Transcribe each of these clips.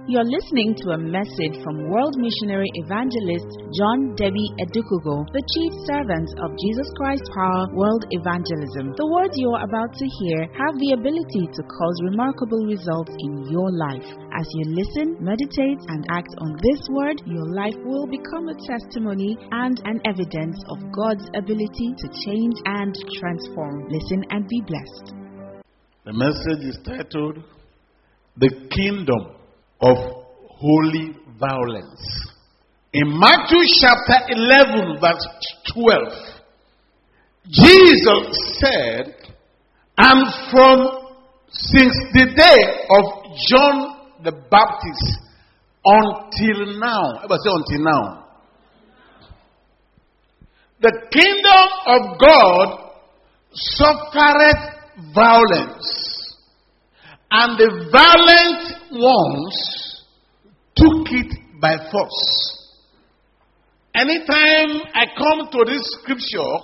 You're listening to a message from World Missionary Evangelist John Debbie Edukugo, the Chief Servant of Jesus Christ Power World Evangelism. The words you're about to hear have the ability to cause remarkable results in your life. As you listen, meditate, and act on this word, your life will become a testimony and an evidence of God's ability to change and transform. Listen and be blessed. The message is titled, The Kingdom of Holy Violence. In Matthew chapter 11 verse 12, Jesus said, and since the day of John the Baptist until now, I say until now, the kingdom of God suffereth violence, and the violent ones took it by force. Anytime I come to this scripture,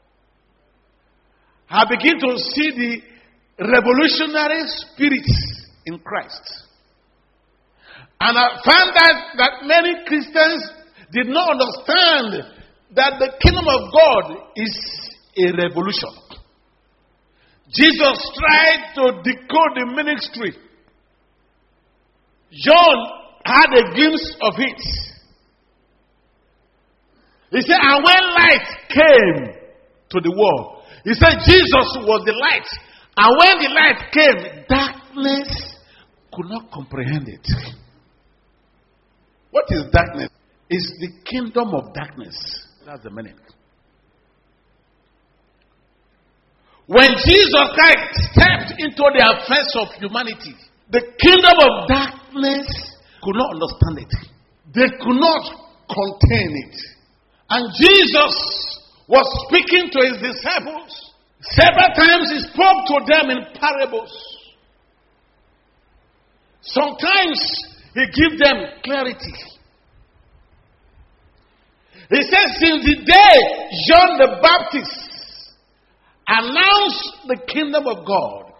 I begin to see the revolutionary spirit in Christ. And I found that many Christians did not understand that the kingdom of God is a revolution. Jesus tried to decode the ministry. John had a glimpse of it. He said, and when light came to the world, he said Jesus was the light. And when the light came, darkness could not comprehend it. What is darkness? It's the kingdom of darkness. That's the meaning. When Jesus Christ stepped into the affairs of humanity, the kingdom of darkness could not understand it. They could not contain it. And Jesus was speaking to his disciples. Several times he spoke to them in parables. Sometimes he gave them clarity. He said, since the day John the Baptist announced the kingdom of God,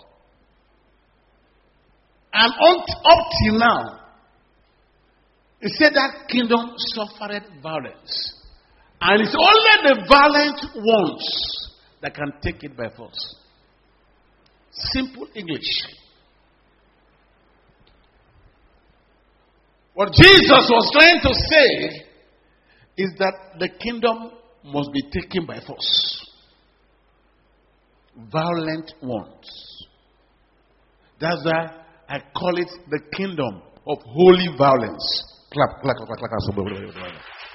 and up till now, he said that kingdom suffered violence. And it's only the violent ones that can take it by force. Simple English. What Jesus was trying to say is that the kingdom must be taken by force. Violent ones. That's why I call it the kingdom of holy violence. Clap, clap, clap, clap, clap.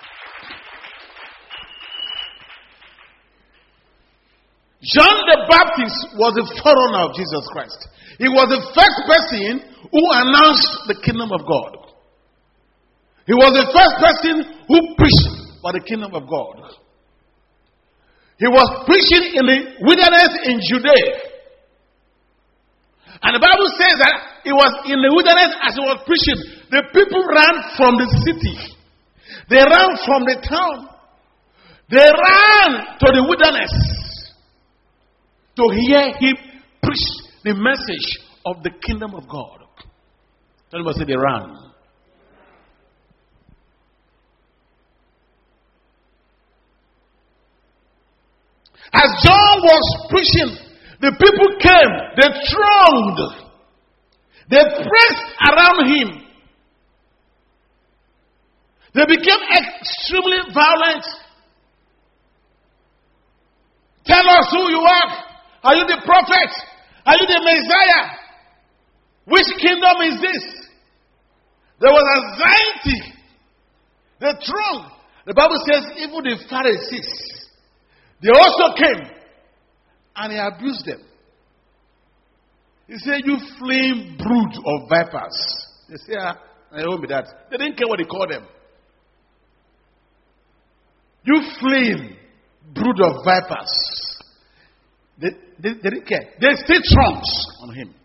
John the Baptist was the forerunner of Jesus Christ. He was the first person who announced the kingdom of God. He was the first person who preached for the kingdom of God. He was preaching in the wilderness in Judea. And the Bible says that it was in the wilderness as he was preaching. The people ran from the city. They ran from the town. They ran to the wilderness to hear him preach the message of the kingdom of God. Somebody say they ran. As John was preaching, the people came, they thronged, they pressed around him. They became extremely violent. Tell us who you are. Are you the prophet? Are you the Messiah? Which kingdom is this? There was anxiety. They thronged. The Bible says even the Pharisees, they also came and he abused them. He said, you fleeing brood of vipers. They say, I won't be that. They didn't care what he called them. You fleeing brood of vipers. They didn't care. They stayed trumps on him.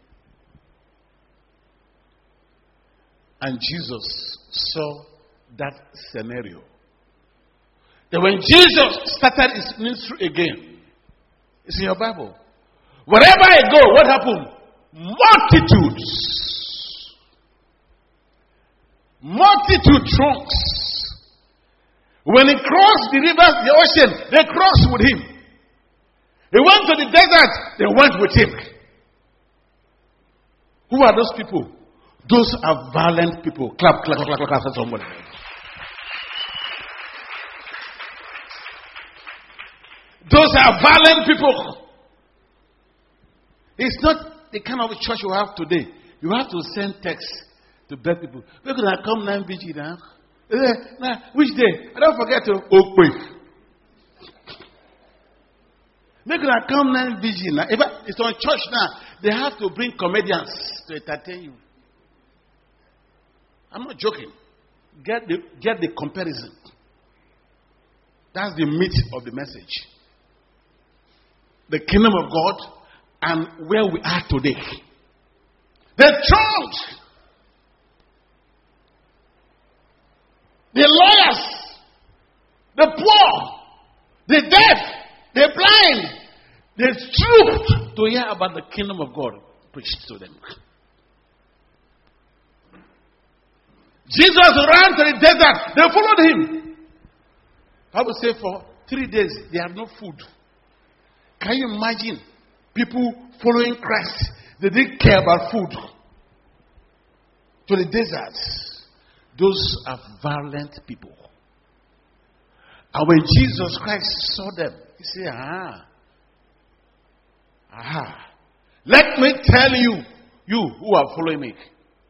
And Jesus saw that scenario. That when Jesus started his ministry again, it's in your Bible. Wherever I go, what happened? Multitudes. Multitude trunks. When he crossed the rivers, the ocean, they crossed with him. He went to the desert, they went with him. Who are those people? Those are violent people. Clap, clap, clap, clap, clap, somebody. Those are violent people. It's not the kind of church you have today. You have to send texts to beg people. We're going to come 9 BG now. Which day? I don't forget to open. They're going to come 9 BG now. If it's on church now, they have to bring comedians to entertain you. I'm not joking. Get the comparison. That's the meat of the message. The kingdom of God and where we are today. The church, the lawyers, the poor, the deaf, the blind, they trooped to hear about the kingdom of God preached to them. Jesus ran to the desert. They followed him. I would say for 3 days they had no food. Can you imagine people following Christ? They didn't care about food. To the deserts. Those are violent people. And when Jesus Christ saw them, he said, let me tell you, you who are following me.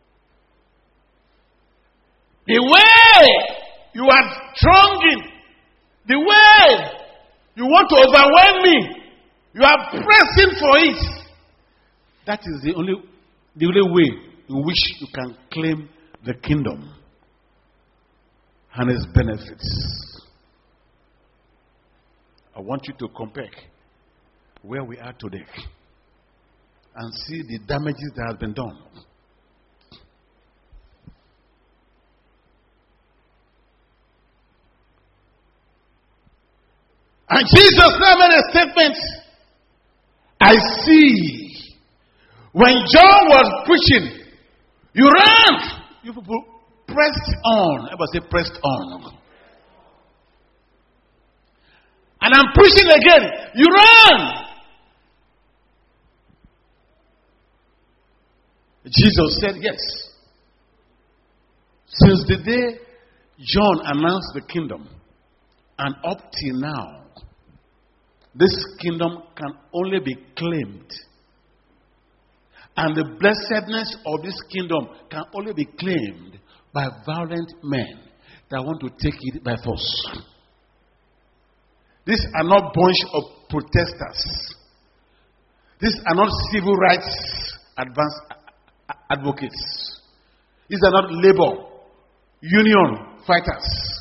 The way you are thronging, the way you want to overwhelm me, you are pressing for it. That is the only way in which you can claim the kingdom and its benefits. I want you to compare where we are today and see the damages that have been done. And Jesus now made a statement. I see. When John was preaching, you ran. You people pressed on. Everybody say pressed on. And I'm preaching again. You ran. Jesus said yes. Since the day John announced the kingdom and up till now, this kingdom can only be claimed. And the blessedness of this kingdom can only be claimed by violent men that want to take it by force. These are not bunch of protesters. These are not civil rights advocates. These are not labor union fighters.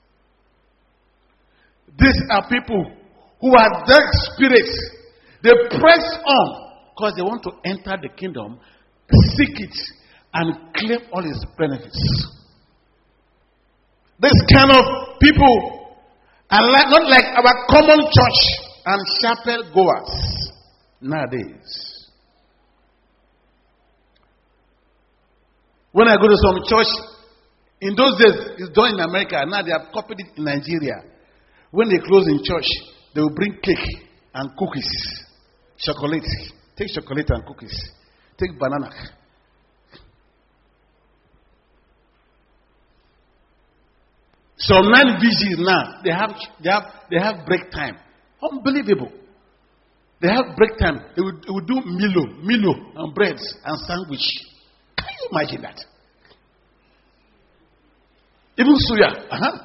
These are people who are dark spirits. They press on because they want to enter the kingdom, seek it, and claim all its benefits. This kind of people are not like our common church and chapel goers nowadays. When I go to some church, in those days, it's done in America, now they have copied it in Nigeria. When they close in church, they will bring cake and cookies, chocolate. Take chocolate and cookies. Take banana. So 9 VGs now, they have break time. Unbelievable. They have break time. They would do Milo and breads and sandwich. Can you imagine that? Even suya.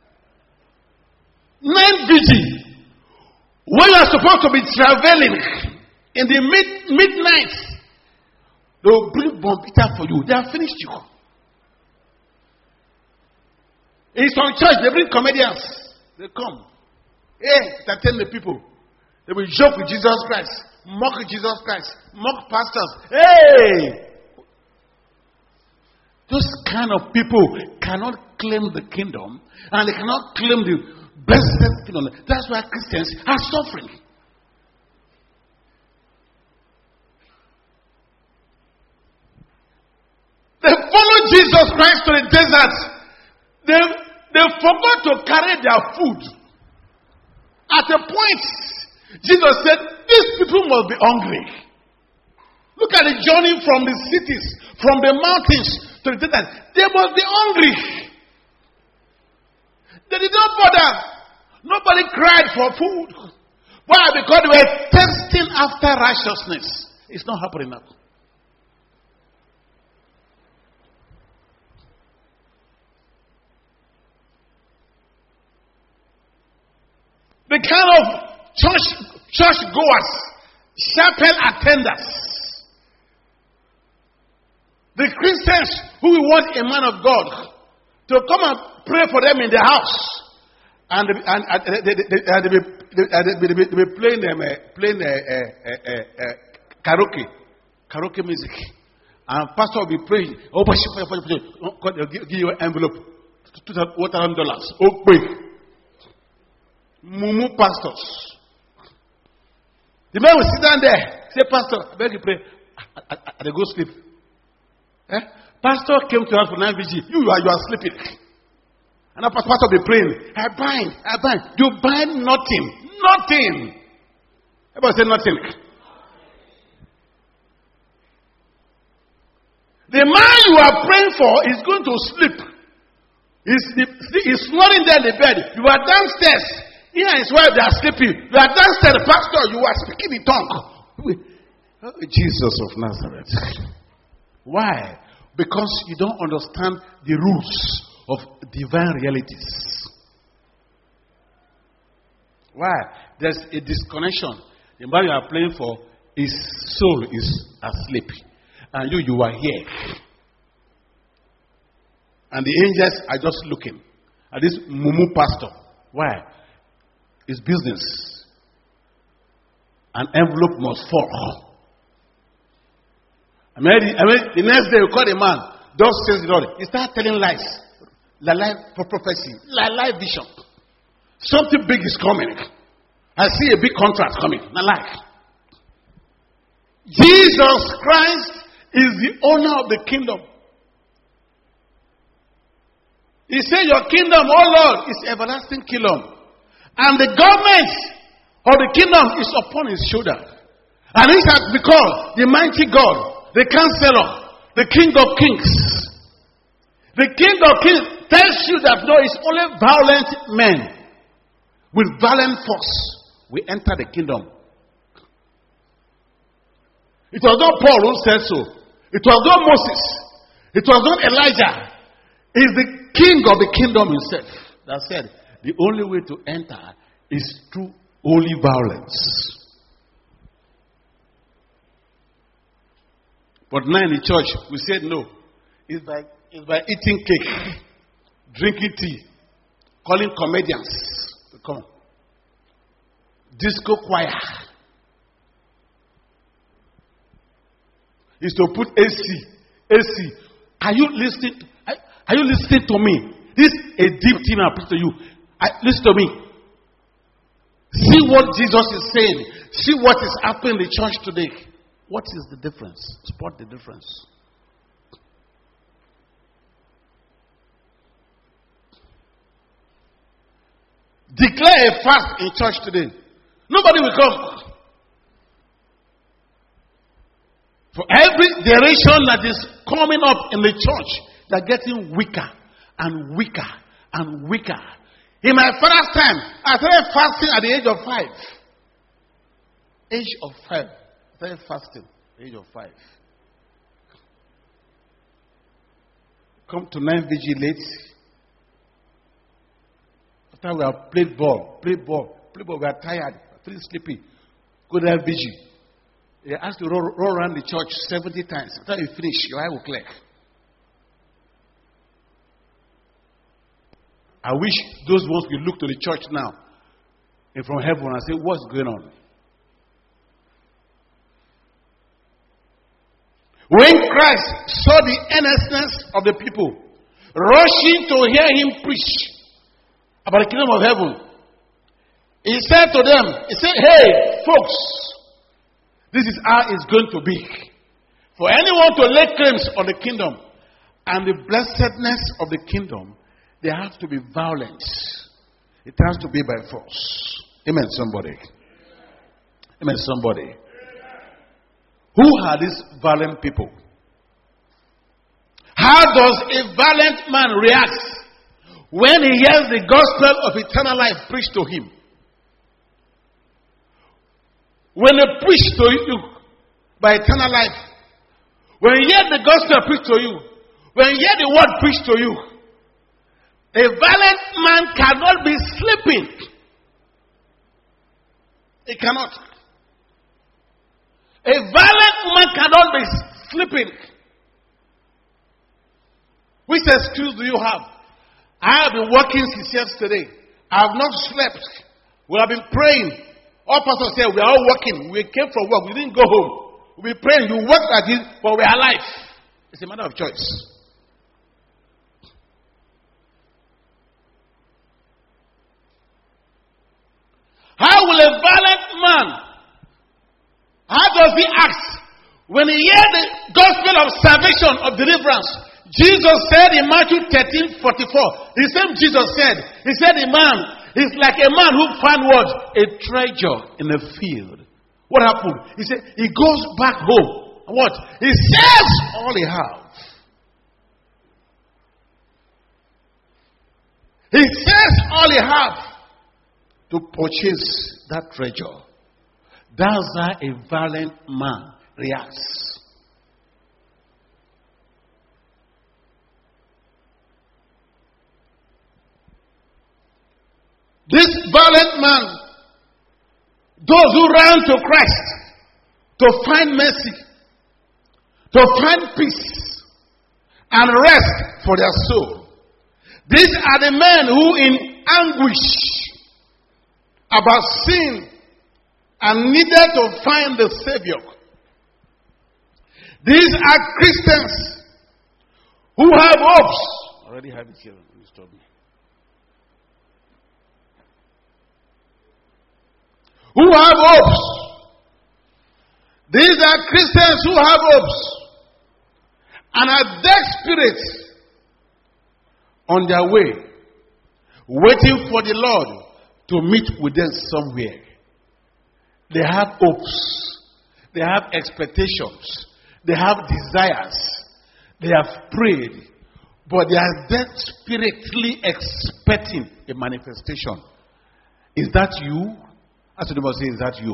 9 VG. When you are supposed to be traveling in the midnight, they will bring bombita for you. They have finished you. In some church, they bring comedians. They come. Entertain the people. They will joke with Jesus Christ, mock Jesus Christ, mock pastors. Hey! Those kind of people cannot claim the kingdom, and they cannot claim the blessed kingdom. That's why Christians are suffering. They follow Jesus. Jesus Christ to the desert, they forgot to carry their food. At a point, Jesus said, these people must be hungry. Look at the journey from the cities, from the mountains to the desert. They must be hungry. They did not bother. Nobody cried for food. Why? Because they were thirsting after righteousness. It's not happening now. The kind of church goers, chapel attenders, the Christians who want a man of God to come and pray for them in their house, and they be playing karaoke music, and pastor will be praying. Oh, they'll give you an envelope, $2,000. Okay. Mumu pastors. The man will sit down there, say, Pastor, I beg you pray. I go sleep. Pastor came to us for 9 VG. You are sleeping. And the pastor will be praying. I bind. You bind nothing. Nothing. Everybody say nothing. The man you are praying for is going to sleep. He's snoring there in the bed. You are downstairs. He and his wife, they are sleeping. You are downstairs, pastor, you are speaking in tongue. Jesus of Nazareth. Why? Because you don't understand the rules of divine realities. Why? There's a disconnection. The man you are praying for, his soul is asleep. And you are here. And the angels are just looking at this mumu pastor. Why? It's business. An envelope must fall. I mean, the next day you call a man, thus says the Lord. He starts telling lies. La lie prophecy. La lie vision. Something big is coming. I see a big contract coming. La lie. Jesus Christ is the owner of the kingdom. He said, your kingdom, oh Lord, is everlasting kingdom. And the government of the kingdom is upon his shoulder. And he has become the mighty God, the counselor, the King of kings. The King of kings tells you that no, it's only violent men with violent force will enter the kingdom. It was not Paul who said so. It was not Moses. It was not Elijah. It's the King of the kingdom himself that said, the only way to enter is through holy violence. But now in the church, we said no. It's by eating cake, drinking tea, calling comedians to come. Disco choir. Is to put AC. Are you listening? Are you listening to me? This is a deep thing I put to you. Listen to me. See what Jesus is saying. See what is happening in the church today. What is the difference? Spot the difference. Declare a fast in church today. Nobody will come. For every generation that is coming up in the church, they're getting weaker and weaker and weaker. In my father's time, I started fasting at the age of 5. Age of 5. I started fasting at the age of 5. Come to 9 VG late. After we have played ball, we are tired, feeling sleepy. Go to 9 VG. They ask you to roll around the church 70 times. After you finish, your eye will clear. I wish those ones will look to the church now and from heaven and say, what's going on? When Christ saw the earnestness of the people rushing to hear him preach about the kingdom of heaven, he said to them, hey, folks, this is how it's going to be. For anyone to lay claims on the kingdom, and the blessedness of the kingdom, they have to be violent. It has to be by force. Amen, somebody. Amen, somebody. Who are these violent people? How does a violent man react when he hears the gospel of eternal life preached to him? When they preach to you by eternal life, when you hear the gospel preached to you, when you hear the word preached to you, a violent man cannot be sleeping. He cannot. A violent man cannot be sleeping. Which excuse do you have? I have been working since yesterday. I have not slept. We have been praying. All pastors say we are all working. We came from work. We didn't go home. We be praying. You work like this, but we are alive. It's a matter of choice. How will a violent man, how does he act when he hears the gospel of salvation, of deliverance? Jesus said in Matthew 13:44, the same Jesus said, he said, a man is like a man who found what? A treasure in a field. What happened? He said, he goes back home. What? He sells all he has. He sells all he has to purchase that treasure. That's how a violent man reacts. This violent man, those who run to Christ to find mercy, to find peace and rest for their soul. These are the men who in anguish about sin and needed to find the Savior. These are Christians who have hopes. I already have it here. Stop me. Who have hopes. These are Christians who have hopes and are desperate on their way, waiting for the Lord to meet with them somewhere. They have hopes. They have expectations. They have desires. They have prayed. But they are desperately expecting a manifestation. Is that you? As the say, is that you?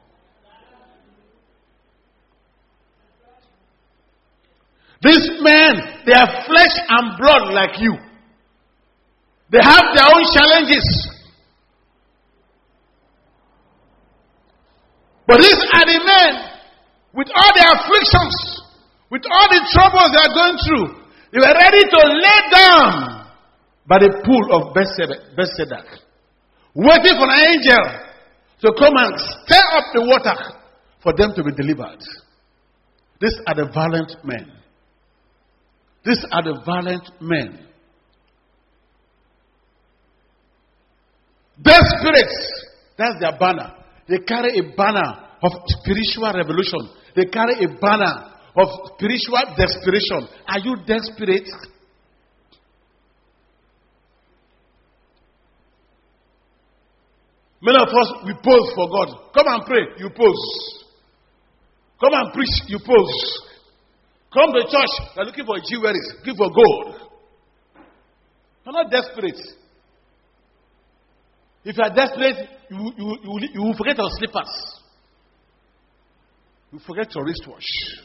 These men, they are flesh and blood like you. They have their own challenges. But these are the men with all their afflictions, with all the troubles they are going through. They were ready to lay down by the pool of Bethesda, waiting for an angel to come and stir up the water for them to be delivered. These are the violent men. These are the violent men. Desperate. That's their banner. They carry a banner of spiritual revolution. They carry a banner of spiritual desperation. Are you desperate? Many of us, we pose for God. Come and pray, you pose. Come and preach, you pose. Come to church, you're looking for jewelry, looking for gold. You're not desperate. If you are desperate, you will forget your slippers. You forget your wristwatch.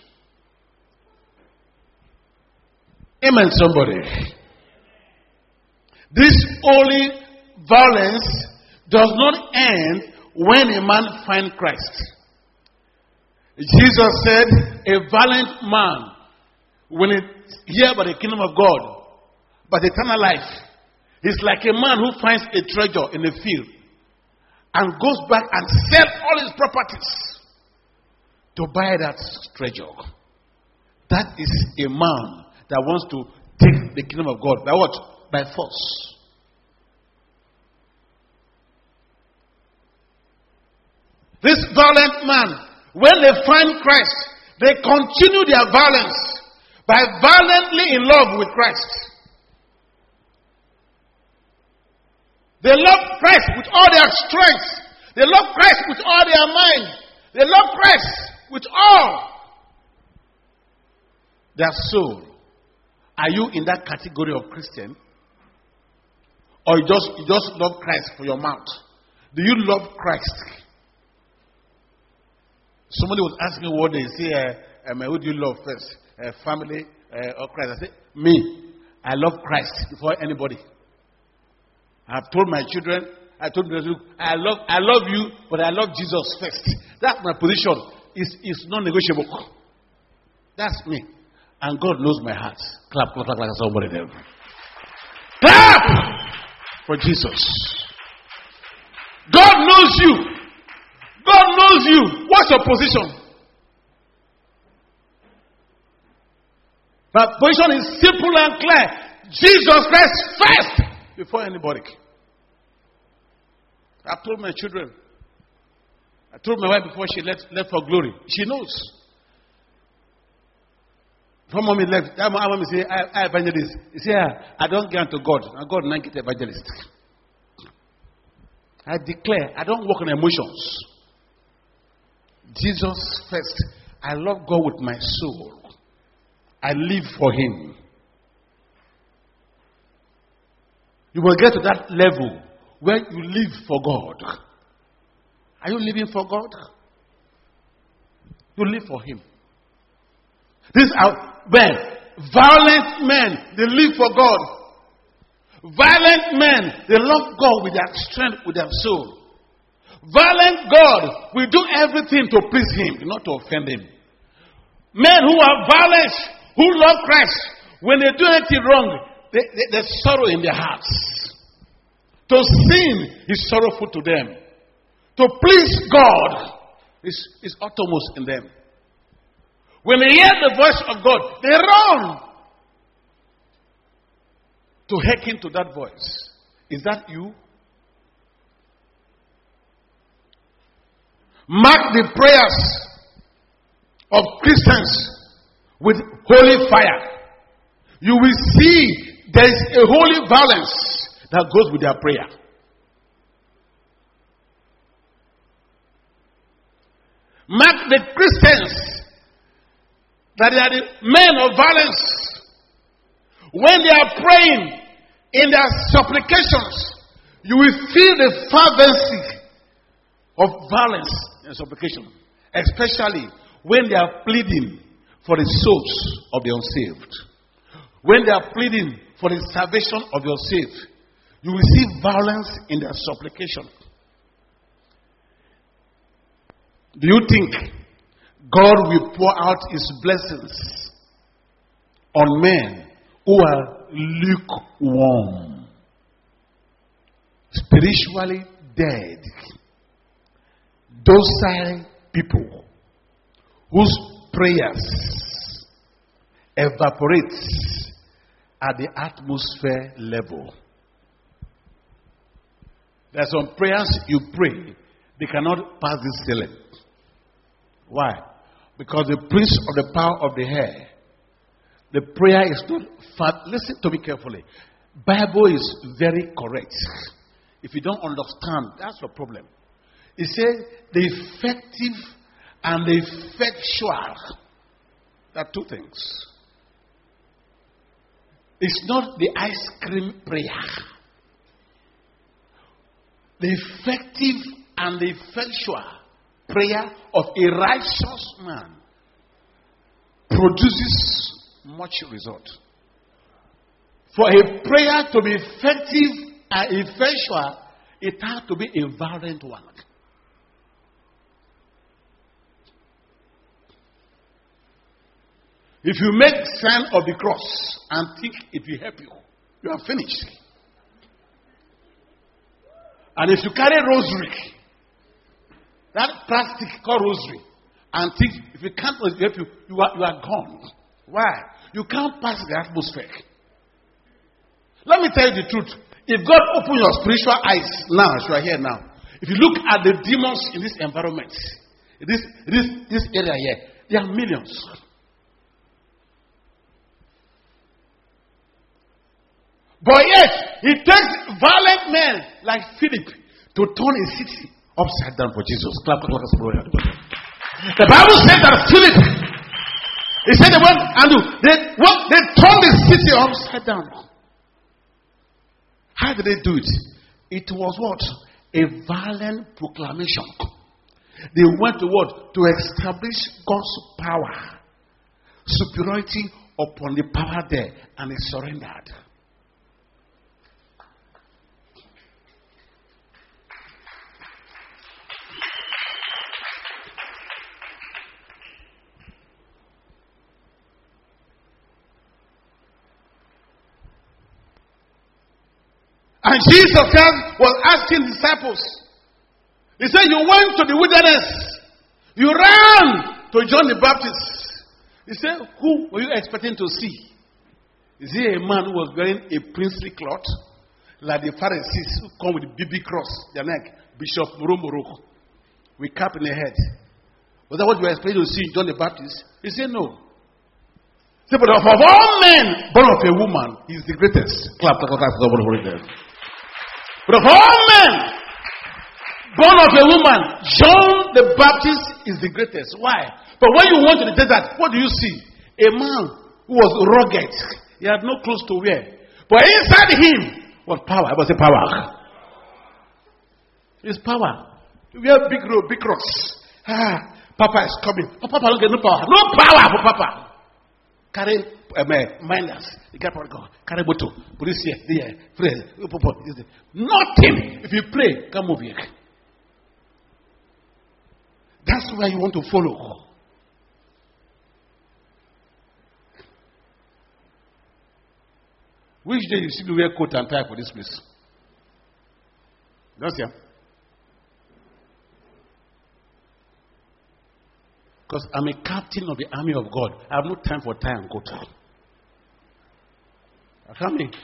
Amen, somebody. This holy violence does not end when a man finds Christ. Jesus said, a violent man, when he hears about the kingdom of God, but eternal life, is like a man who finds a treasure in a field and goes back and sells all his properties to buy that treasure. That is a man that wants to take the kingdom of God by what? By force. This violent man, when they find Christ, they continue their violence by violently in love with Christ. They love Christ with all their strength. They love Christ with all their mind. They love Christ with all their soul. Are you in that category of Christian? Or you just love Christ for your mouth? Do you love Christ? Somebody was asking me what they say, who do you love first? Family or Christ? I say, me. I love Christ before anybody. I've told my children, I love you, but I love Jesus first. That's my position. It's non-negotiable. That's me. And God knows my heart. Clap, clap, clap, like somebody there. Clap for Jesus. God knows you. God knows you. What's your position? My position is simple and clear. Jesus Christ first before anybody. I told my children. I told my wife before she left for glory. She knows. Before mommy left, that mommy say, I evangelist. He said, I don't get to God. I God not get evangelist. I declare, I don't work on emotions. Jesus first. I love God with my soul. I live for Him. You will get to that level where you live for God. Are you living for God? You live for Him. These are men, violent men, they live for God. Violent men, they love God with their strength, with their soul. Violent God will do everything to please Him, not to offend Him. Men who are violent, who love Christ, when they do anything wrong, there's sorrow in their hearts. To sin is sorrowful to them. To please God is uttermost in them. When they hear the voice of God, they run to hearken to that voice. Is that you? Mark the prayers of Christians with holy fire. You will see there is a holy violence that goes with their prayer. Mark the Christians that they are the men of violence. When they are praying in their supplications, you will feel the fervency of violence and supplication, especially when they are pleading for the souls of the unsaved. When they are pleading for the salvation of the unsaved, you will see violence in their supplication. Do you think God will pour out His blessings on men who are lukewarm, spiritually dead, docile people whose prayers evaporate at the atmosphere level? There are some prayers you pray, they cannot pass this ceiling. Why? Because the prince of the power of the air, the prayer is not fat. Listen to me carefully. Bible is very correct. If you don't understand, that's your problem. It says the effective and the effectual. There are two things. It's not the ice cream prayer. The effective and the effectual prayer of a righteous man produces much result. For a prayer to be effective and effectual, it has to be a violent one. If you make sign of the cross and think it will help you, you are finished. And if you carry rosary, that plastic called rosary, and think if you can't help you, you are gone. Why? You can't pass the atmosphere. Let me tell you the truth. If God open your spiritual eyes now, as you are here now, if you look at the demons in this environment, this area here, there are millions. But yet, it takes violent men like Philip to turn a city upside down for Jesus. Clap, clap, clap. The Bible said that Philip, he said they went and they turned the city upside down. How did they do it? It was what? A violent proclamation. They went to what? To establish God's power, superiority upon the power there, and they surrendered. And Jesus was asking disciples. He said, you went to the wilderness. You ran to John the Baptist. He said, who were you expecting to see? Is he a man who was wearing a princely cloth? Like the Pharisees who come with a BB cross, their neck, Bishop Moro, with cap in their head. Was that what you were expecting to see in John the Baptist? He said, no. He said, but of all men, born of a woman, he is the greatest. Clap, clap, clap, clap. But of all men, born of a woman, John the Baptist is the greatest. Why? But when you went to the desert, what do you see? A man who was rugged. He had no clothes to wear. But inside him was power. It was a power. It's power. You wear big robe, big cross. Papa is coming. Oh, Papa don't get no power. No power for Papa. Carry miners. You got to go. Carry bottle. Police here, there, pray. Nothing. If you pray, come over here. That's where you want to follow. Which day you see me wear coat and tie for this place? Don't see? Because I'm a captain of the army of God. I have no time for tie and coat. Come in.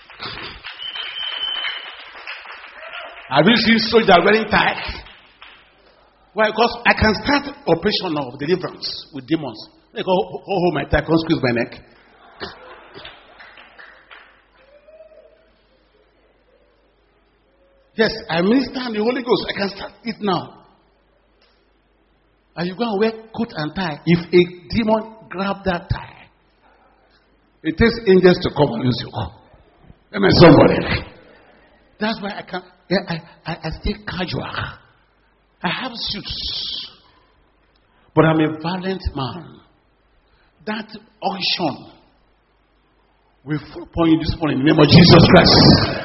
Have you seen soldiers wearing tie? Why? Because I can start operation of deliverance with demons. They go, hold my tie, can't squeeze my neck. Yes, I minister in the Holy Ghost. I can start it now. And you go and wear coat and tie. If a demon grab that tie, it takes angels to come and use you. Amen. Somebody. That's why I can. I stay casual. I have suits, but I'm a violent man. That unction will fall upon you this morning in the name of Jesus Christ.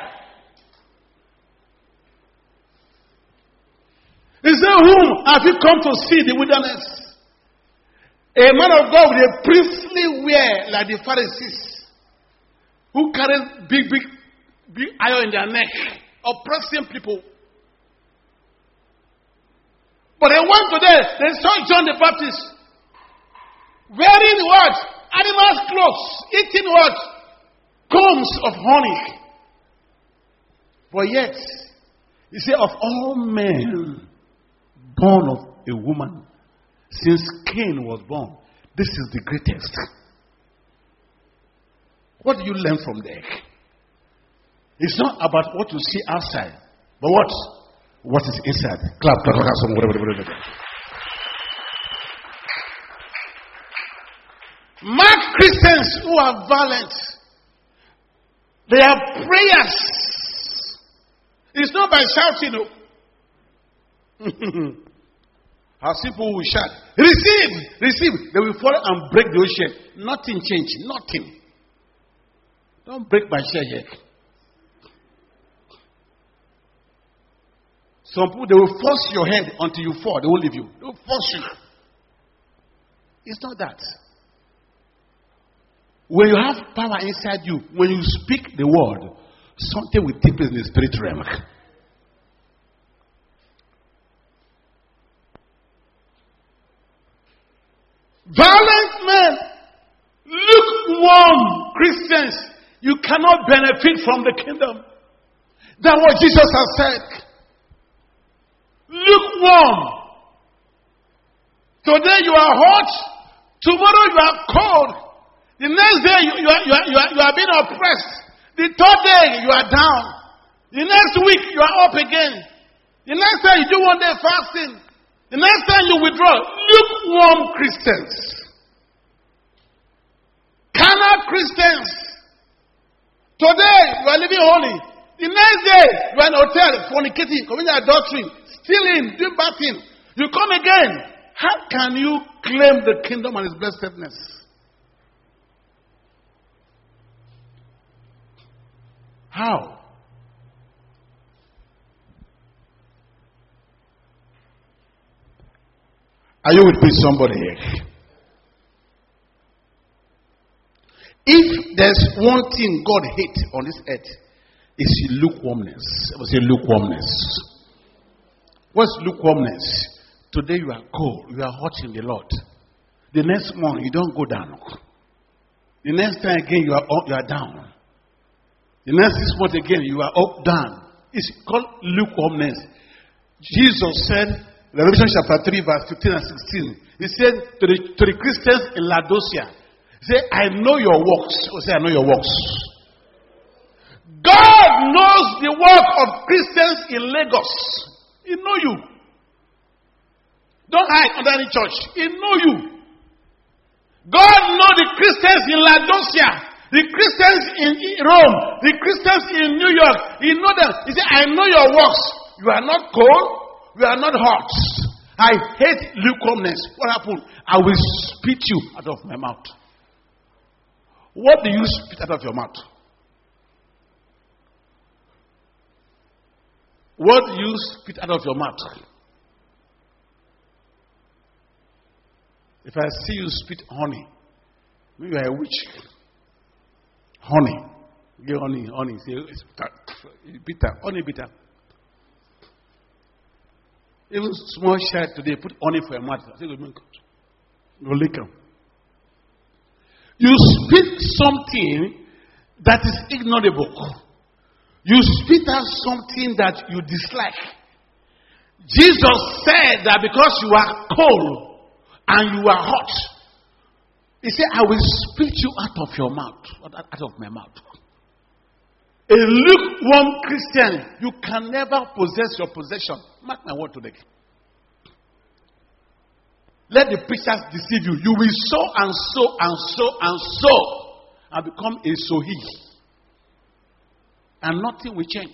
He said, whom have you come to see in the wilderness? A man of God with a priestly wear like the Pharisees, who carries big iron in their neck, oppressing people. But they went to there, they saw John the Baptist wearing what? Animals' clothes, eating what? Combs of honey. But yet, he said, of all men born of a woman, since Cain was born, this is the greatest. What do you learn from there? It's not about what you see outside, but what is inside. Clap, clap, clap. Mark Christians who are violent. Their prayers. It's not by shouting. As people will shout, receive, receive. They will fall and break the ocean. Nothing changed. Nothing. Don't break my share here. Some people, they will force your head until you fall. They won't leave you. They will force you. It's not that. When you have power inside you, when you speak the word, something will take place in the spirit realm. Violent men, lukewarm Christians, you cannot benefit from the kingdom. That's what Jesus has said. Lukewarm. Today you are hot, tomorrow you are cold. The next day you are being oppressed. The third day, you are down. The next week, you are up again. The next time, you do one day fasting. The next time, you withdraw. Lukewarm Christians. Carnal Christians. Today, you are living holy. The next day, you are in a hotel, fornicating, committing adultery, stealing, doing bad things. You come again. How can you claim the kingdom and its blessedness? How? Are you with me, somebody here? If there's one thing God hates on this earth, it's lukewarmness. I would say lukewarmness. What's lukewarmness? Today you are cold, you are hot in the Lord. The next morning you don't go down. The next time again you are up, you are down. The next 6 months again you are up, down. It's called lukewarmness. Jesus said, Revelation chapter 3, verse 15 and 16. He said to the Christians in Laodicea, he said, I know your works. He said, I know your works. God knows the work of Christians in Lagos. He knows you. Don't hide under any church. He knows you. God knows the Christians in Laodicea, the Christians in Rome, the Christians in New York. He knows them. He said, I know your works. You are not cold. You are not hot. I hate lukewarmness. What happened? I will spit you out of my mouth. What do you spit out of your mouth? What do you spit out of your mouth? If I see you spit honey, maybe you are a witch. Honey. Get honey. Say, it's bitter. Honey bitter. Even small child today put honey for your mouth. I say, go lick them. You spit something that is ignorable. You spit out something that you dislike. Jesus said that because you are cold and you are hot, he said, I will spit you out of your mouth, out of my mouth. A lukewarm Christian, you can never possess your possession. Mark my word today. Let the preachers deceive you. You will sow and sow and sow and sow and become a sohi. And nothing will change.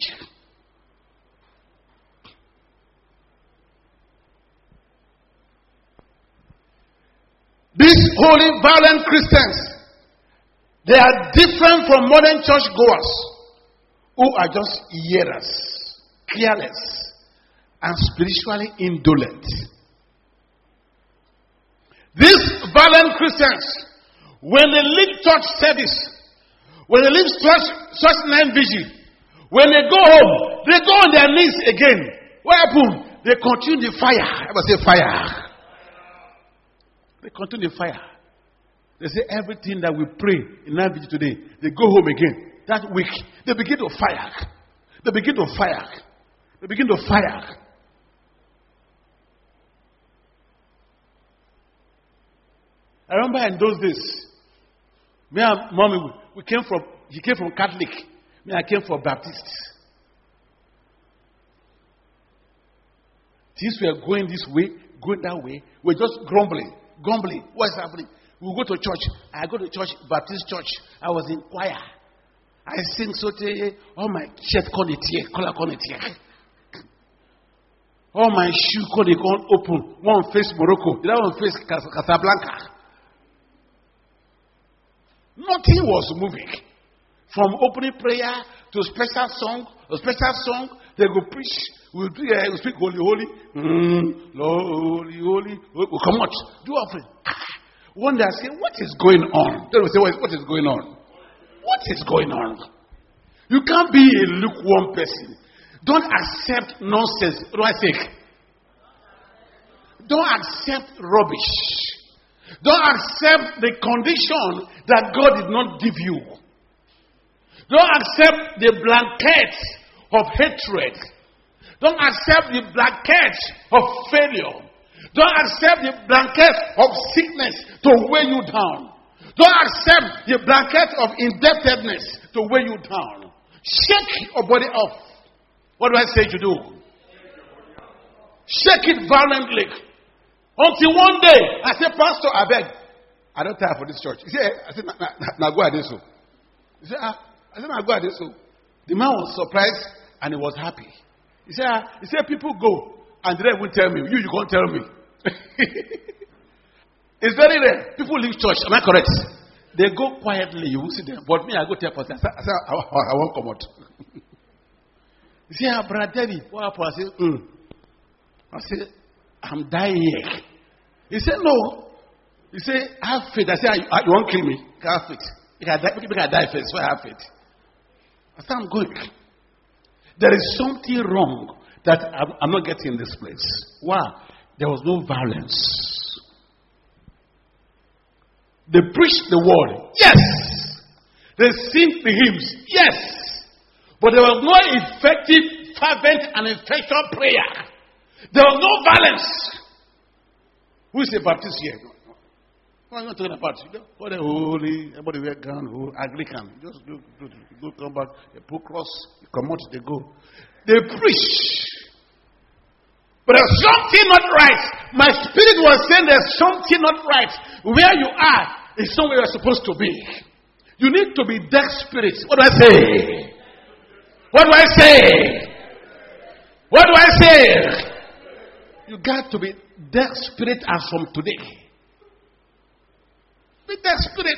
These holy, violent Christians, they are different from modern churchgoers who are just hearers, careless, and spiritually indolent. These violent Christians, when they leave church service, when they leave church night vigil, when they go home, they go on their knees again. What happened? They continue the fire. I must say fire. They continue the fire. They say everything that we pray in night vigil today, they go home again. That week, they begin to fire. They begin to fire. They begin to fire. I remember in those days, me and mommy, he came from Catholic. Me, I came from Baptist. Things were going this way, going that way. We're just grumbling. What's happening? We go to church. I go to church, Baptist church. I was in choir. I sing so all my shirt collar. All my shoe open. One face Morocco, the other one face Casablanca. Nothing was moving. From opening prayer to special song, they go preach. We'll speak holy. Lord, holy. We'll come out. Do offering. One day I say, what is going on? They will say, what is going on? What is going on? You can't be a lukewarm person. Don't accept nonsense. What do I say? Don't accept rubbish. Don't accept the condition that God did not give you. Don't accept the blanket of hatred. Don't accept the blanket of failure. Don't accept the blanket of sickness to weigh you down. Don't accept the blanket of indebtedness to weigh you down. Shake your body off. What do I say to do? Shake it violently. Until one day, I say, Pastor, I beg. I don't tire for this church. He said, I said, now go at this. He said, I said, now go at this. The man was surprised and he was happy. He said, people go and they won't tell me. You can't tell me. It's very rare. People leave church. Am I correct? They go quietly. You will see them. But me, I go tell pastor. I said, I won't come out. He said, Brother David, what happened? I said, I'm dying here. He said, no. He said, I have faith. I said, you won't kill me. I have faith. You can die first, so I have faith. I said, I'm going. There is something wrong that I'm not getting in this place. Why? There was no violence. They preached the word. Yes. They sing the hymns. Yes. But there was no effective, fervent, and effectual prayer. There was no violence. Who is a Baptist here? What are you talking about? What a holy, everybody wear gown, Anglican. Just go come back, they put cross, they come out, they go. They preach. But there's something not right. My spirit was saying there's something not right. Where you are is somewhere you're supposed to be. You need to be deaf spirit. What do I say? What do I say? What do I say? You got to be deaf spirit as from today. Be deaf spirit.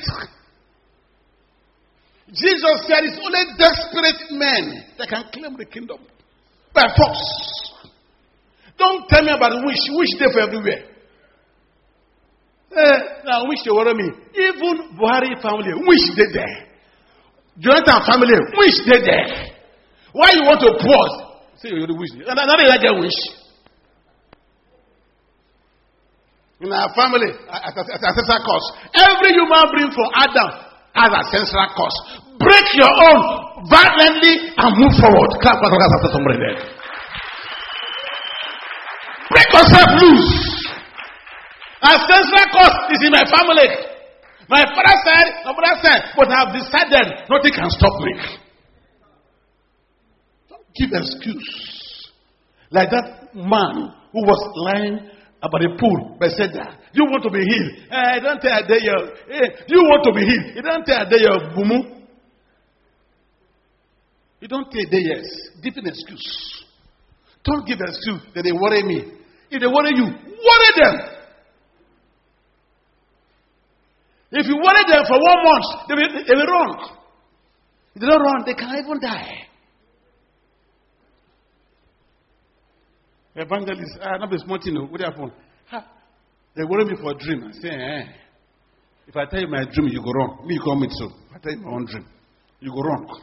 Jesus said it's only desperate men that can claim the kingdom by force. Don't tell me about wish. Wish there for everywhere. Now wish they worry me. Even Buhari family, wish they there. Jonathan family, wish they there. Why you want to pause? Say you wish. And another like a wish. In our family, ancestral cause. Every human being from Adam has ancestral cause. Break your own violently and move forward. Clap for somebody there. Break yourself loose. Ancestral cause is in my family. My father said, my brother said, but I have decided nothing can stop me. Don't give excuse. Like that man who was lying about the pool, Bethesda. You want to be healed? Don't tell you. You want to be healed? You don't tell you, bumu. You don't tell yes. Give an excuse. Don't give excuse that they worry me. If they worry you, worry them. If you worry them for 1 month, they will run. If they don't run, they can even die. Evangelist, not be smart, what happened? They worry me for a dream. I say, if I tell you my dream, you go wrong. Me, you call me so. If I tell you my own dream, you go wrong.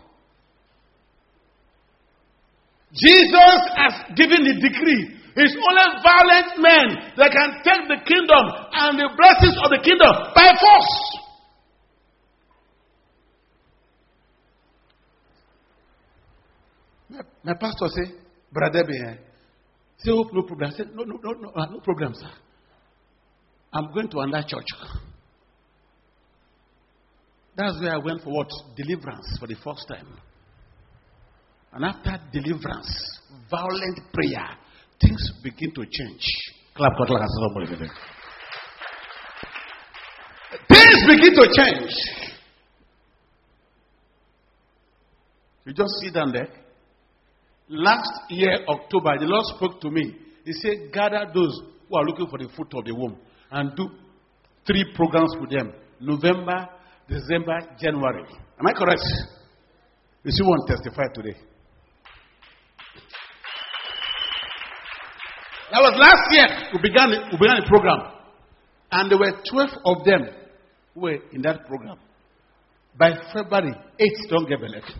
Jesus has given the decree. It's only violent men that can take the kingdom and the blessings of the kingdom by force. My pastor say, Brother Debbie, say, oh, no problem. I said, no problem, sir. I'm going to another church. That's where I went for what? Deliverance for the first time. And after deliverance, violent prayer, things begin to change. Clap, clap, clap, somebody. Things begin to change. You just sit down there. Last year, October, the Lord spoke to me. He said, gather those who are looking for the fruit of the womb and do 3 programs with them. November, December, January. Am I correct? You see one testify today. That was last year. We began the program. And there were 12 of them who were in that program. By February, 8 don't get elected.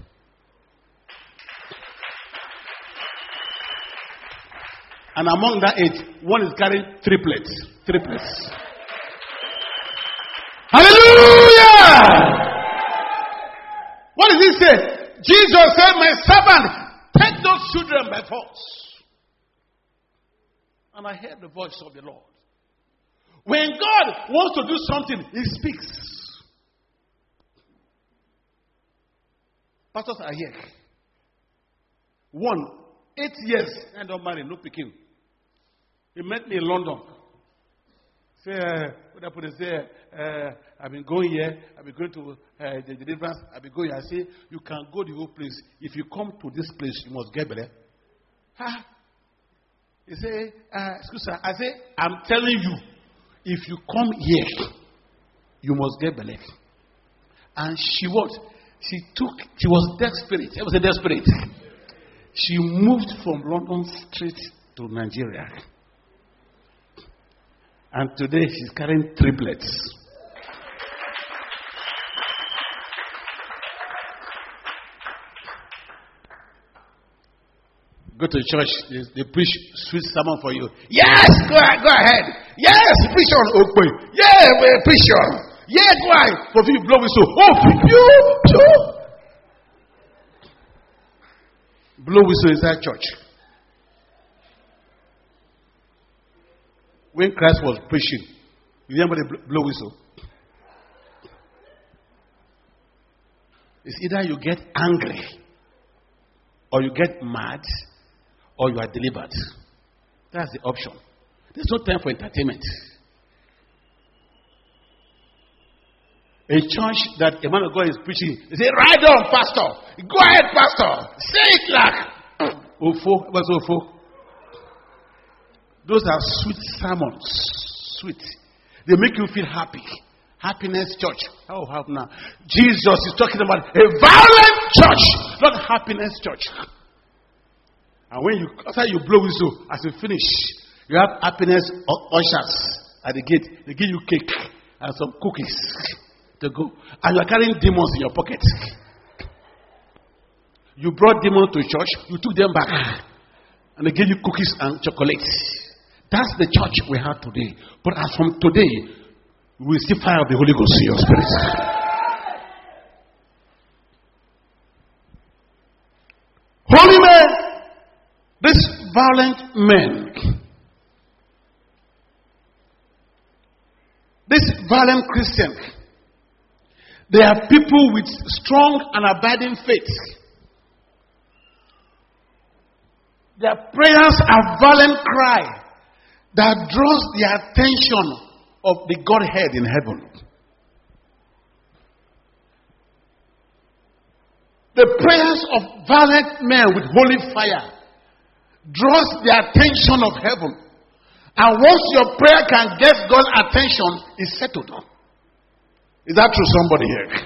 And among that 8, one is carrying triplets. Hallelujah! What does he say? Jesus said, my servant, take those children by force. And I heard the voice of the Lord. When God wants to do something, He speaks. Pastors are here. 1, 8 years, I don't marry, no picking. He met me in London. Say, what I put it, say, I've been going here, I've been going to the deliverance, I've been going here. I say, you can go the whole place. If you come to this place, you must get better. He say, excuse me. I say, I'm telling you, if you come here, you must get better. And she what? She was desperate. It was a desperate. She moved from London straight to Nigeria. And today she's carrying triplets. Go to church, they preach sweet sermon for you. Yes, go ahead. Yes, preach on Okwe. Yeah, preach on. Yeah, go ahead. For you blow whistle. Oh, you. Blow whistle inside church. When Christ was preaching, you remember the blow whistle? It's either you get angry, or you get mad, or you are delivered. That's the option. There's no time for entertainment. A church that a man of God is preaching, they say, "Ride on, pastor. Go ahead, pastor. Say it like Ofo." What's Ofo? Those are sweet sermons. Sweet. They make you feel happy. Happiness church. Oh, how now? Jesus is talking about a violent church, not happiness church. And when after you blow whistle, as you finish, you have happiness ushers at the gate. They give you cake and some cookies to go. And you are carrying demons in your pocket. You brought demons to church, you took them back. And they gave you cookies and chocolates. That's the church we have today. But as from today, we will see fire of the Holy Ghost in your spirit. Holy men, these violent men, these violent Christians, they are people with strong and abiding faith. Their prayers are violent cry that draws the attention of the Godhead in heaven. The prayers of violent men with holy fire draws the attention of heaven. And once your prayer can get God's attention, it's settled. Is that true, somebody here?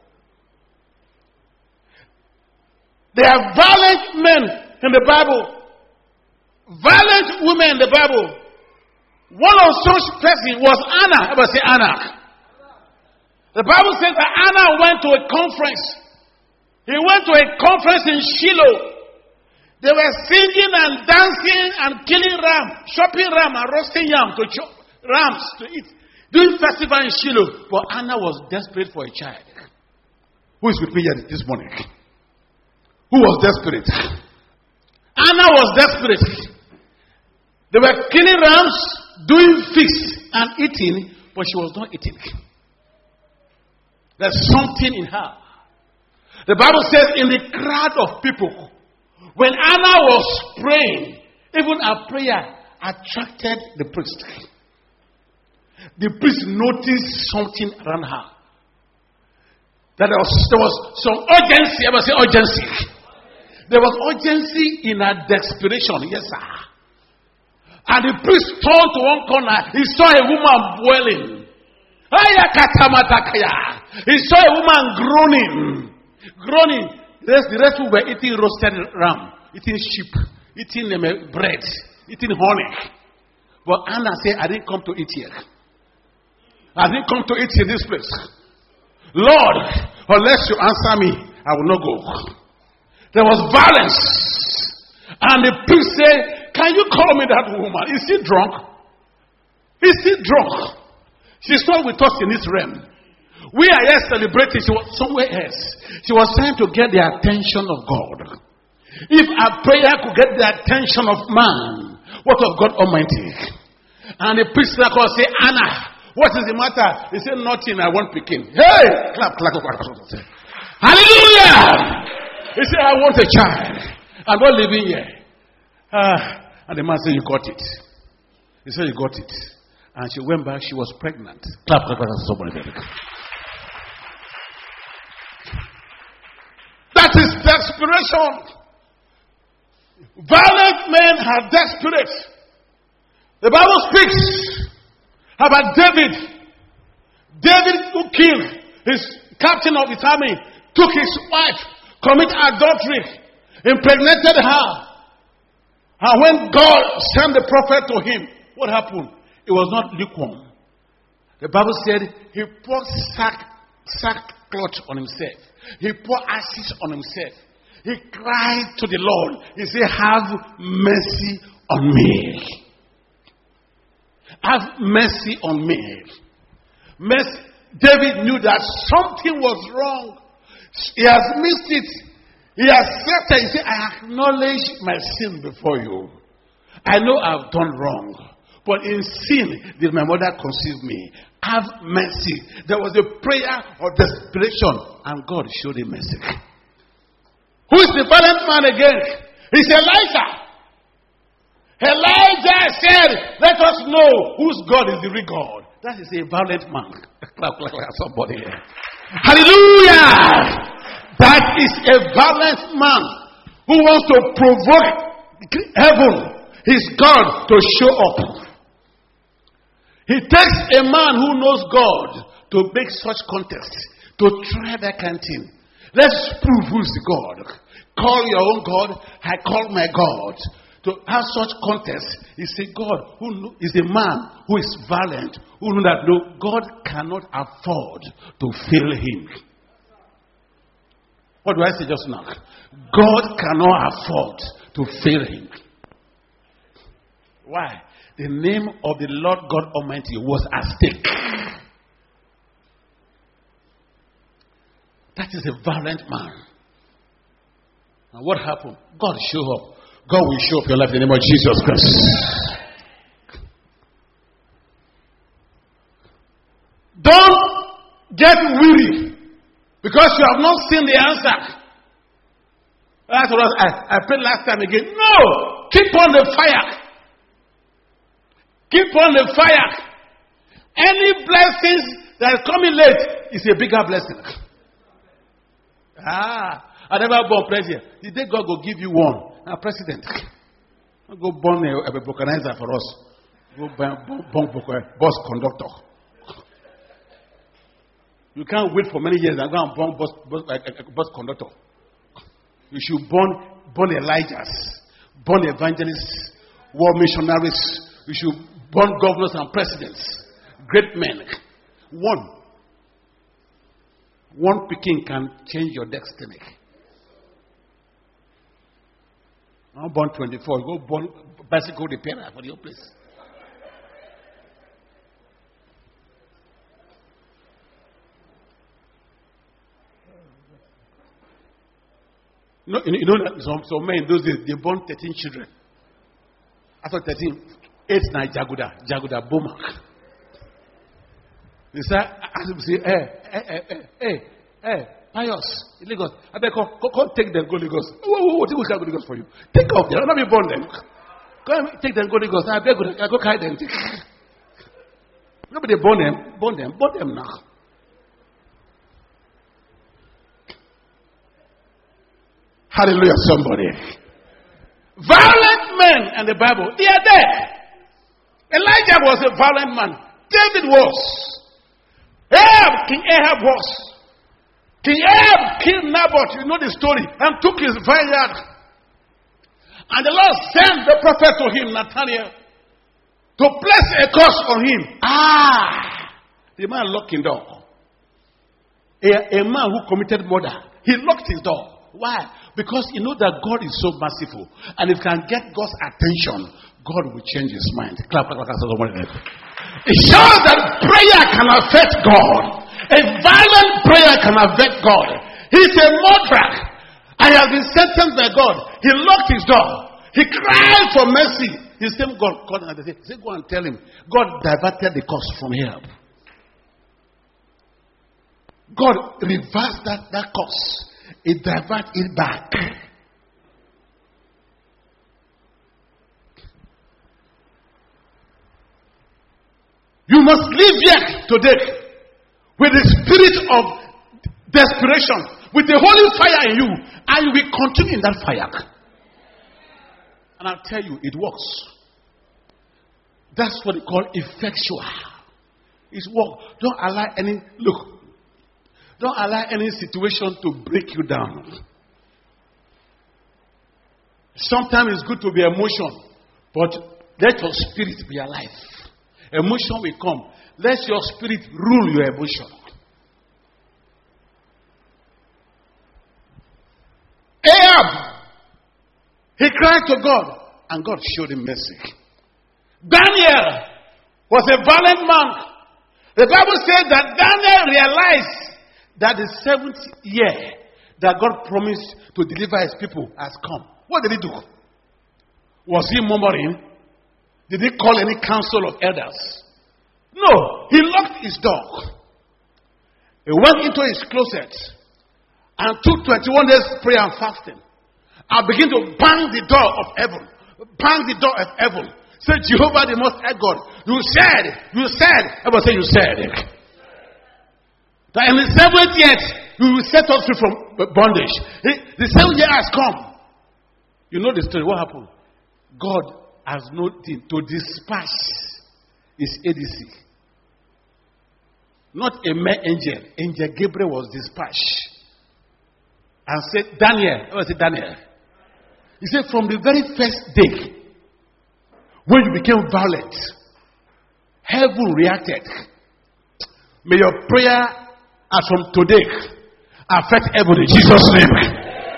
There are violent men in the Bible, violent women in the Bible. One of such person was Anna. Everybody say Anna. The Bible says that Anna went to a conference. He went to a conference in Shiloh. They were singing and dancing and killing ram, chopping ram and roasting yam to chop rams to eat. Doing festival in Shiloh. But Anna was desperate for a child. Who is with me here this morning? Who was desperate? Anna was desperate. They were killing rams, doing feasts and eating, but she was not eating. There's something in her. The Bible says in the crowd of people, when Anna was praying, even her prayer attracted the priest. The priest noticed something around her. That there was some urgency. I must say urgency. There was urgency in her desperation. Yes, sir. And the priest turned to one corner. He saw a woman boiling. He saw a woman groaning. The rest were eating roasted ram, eating sheep, eating bread, eating honey. But Anna said, I didn't come to eat here. I didn't come to eat in this place. Lord, unless you answer me, I will not go. There was violence. And the priest said, can you call me that woman? Is she drunk? Is she drunk? She's not with us in this realm. We are here celebrating. She was somewhere else. She was trying to get the attention of God. If a prayer could get the attention of man, what of God Almighty? And the priest said, Anna, what is the matter? He said, nothing, I want picking. Hey! Clap, clap, clap, clap. Hallelujah! He said, I want a child. I'm not living here. And the man said, you got it. He said, you got it. And she went back, she was pregnant. Clap, clap, clap, somebody. That is desperation. Violent men are desperate. The Bible speaks about David. David, who killed his captain of his army, took his wife, committed adultery, impregnated her. And when God sent the prophet to him, what happened? It was not lukewarm. The Bible said he poured sackcloth on himself. He poured ashes on himself. He cried to the Lord. He said, have mercy on me. Have mercy on me. David knew that something was wrong. He has missed it. He accepted. He said, I acknowledge my sin before you. I know I've done wrong. But in sin did my mother conceive me. Have mercy. There was a prayer of desperation, and God showed him mercy. Who is the violent man again? It's Elijah. Elijah said, let us know whose God is the real God. That is a violent man. Somebody here. Hallelujah! That is a violent man who wants to provoke heaven, his God, to show up. He takes a man who knows God to make such contests, to try that kind of thing. Let's prove who's the God. Call your own God, I call my God. To have such contests is a God who is a man who is violent, who knows that no, God cannot afford to fail him. What do I say just now? God cannot afford to fail him. Why? The name of the Lord God Almighty was at stake. That is a violent man. And what happened? God showed up. God will show up your life in the name of Jesus Christ. Don't get weary because you have not seen the answer. That's what I prayed last time again. No! Keep on the fire. Keep on the fire. Any blessings that are coming late is a bigger blessing. I never born president. The day God will give you one, president. Go born a vulcanizer for us. Go born bus conductor. You can't wait for many years and go and born bus conductor. You should born Elijahs, born evangelists, war missionaries. You should born governors and presidents, great men. One picking can change your destiny. I'm born 24. Go born bicycle repairer for your place. No, you know some men in those days they born 13 children. After 13, 8 now Jaguda Boma. They say, hey, Pius, Lagos. I beg, come take them, go Lagos. What we can go Lagos for you? Take off them. I'll not be born them. Go and take them, go Lagos. I beg, I go carry them. Nobody born them now. Hallelujah, somebody. Violent men in the Bible, they are there. Elijah was a violent man. David was. King Ahab was. King Ahab killed Naboth, you know the story, and took his vineyard. And the Lord sent the prophet to him, Nathaniel, to place a curse on him. The man locked his door. A man who committed murder, he locked his door. Why? Because he knows that God is so merciful. And if he can get God's attention, God will change his mind. Clap. It shows that prayer can affect God. A violent prayer can affect God. He's a murderer. And he has been sentenced by God. He locked his door. He cried for mercy. He said, God, he said, go and tell him. God diverted the curse from here. God reversed that course. It diverted it back. You must live here today with the spirit of desperation, with the holy fire in you, and you will continue in that fire. And I'll tell you, it works. That's what they call effectual. It's work. Don't allow any situation to break you down. Sometimes it's good to be emotional, but let your spirit be alive. Emotion will come. Let your spirit rule your emotion. Ahab, he cried to God, and God showed him mercy. Daniel was a valiant man. The Bible says that Daniel realized that the 7th year that God promised to deliver his people has come. What did he do? Was he murmuring? Did he call any council of elders? No. He locked his door. He went into his closet and took 21 days prayer and fasting. I begin to bang the door of heaven. Bang the door of heaven. Say, Jehovah the Most High God, you said. Everybody say, you said. That in the 7th year, you will set us free from bondage. The 7th year has come. You know the story. What happened? God has nothing to dispatch his ADC. Not a mere angel. Angel Gabriel was dispatched. And said, Daniel. Everybody say, Daniel. He said, from the very first day, when you became violent, heaven reacted. May your prayer, as from today, affect heaven in Jesus' name.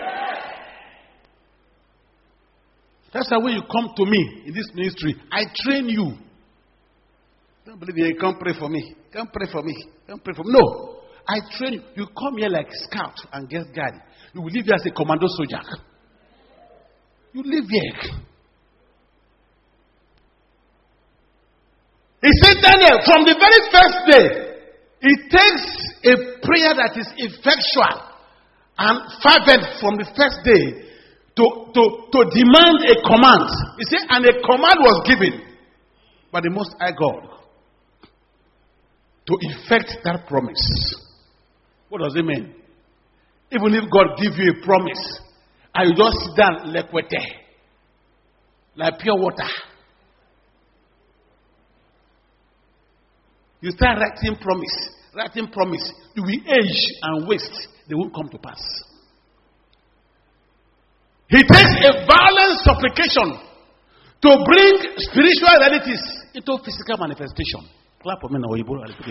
That's why when you come to me in this ministry, I train you. Don't believe you can't pray for me. Can't pray for me. Can't pray for me. No. I train you. You come here like scout and get guard. You will live here as a commando soldier. You live here. He said, Daniel, from the very first day, it takes a prayer that is effectual and fervent from the first day to demand a command. He said, and a command was given by the Most High God to effect that promise. What does it mean? Even if God gives you a promise, and you just sit down like pure water. You start writing promise. You will age and waste. They won't come to pass. He takes a violent supplication to bring spiritual realities into physical manifestation. Clap for me now.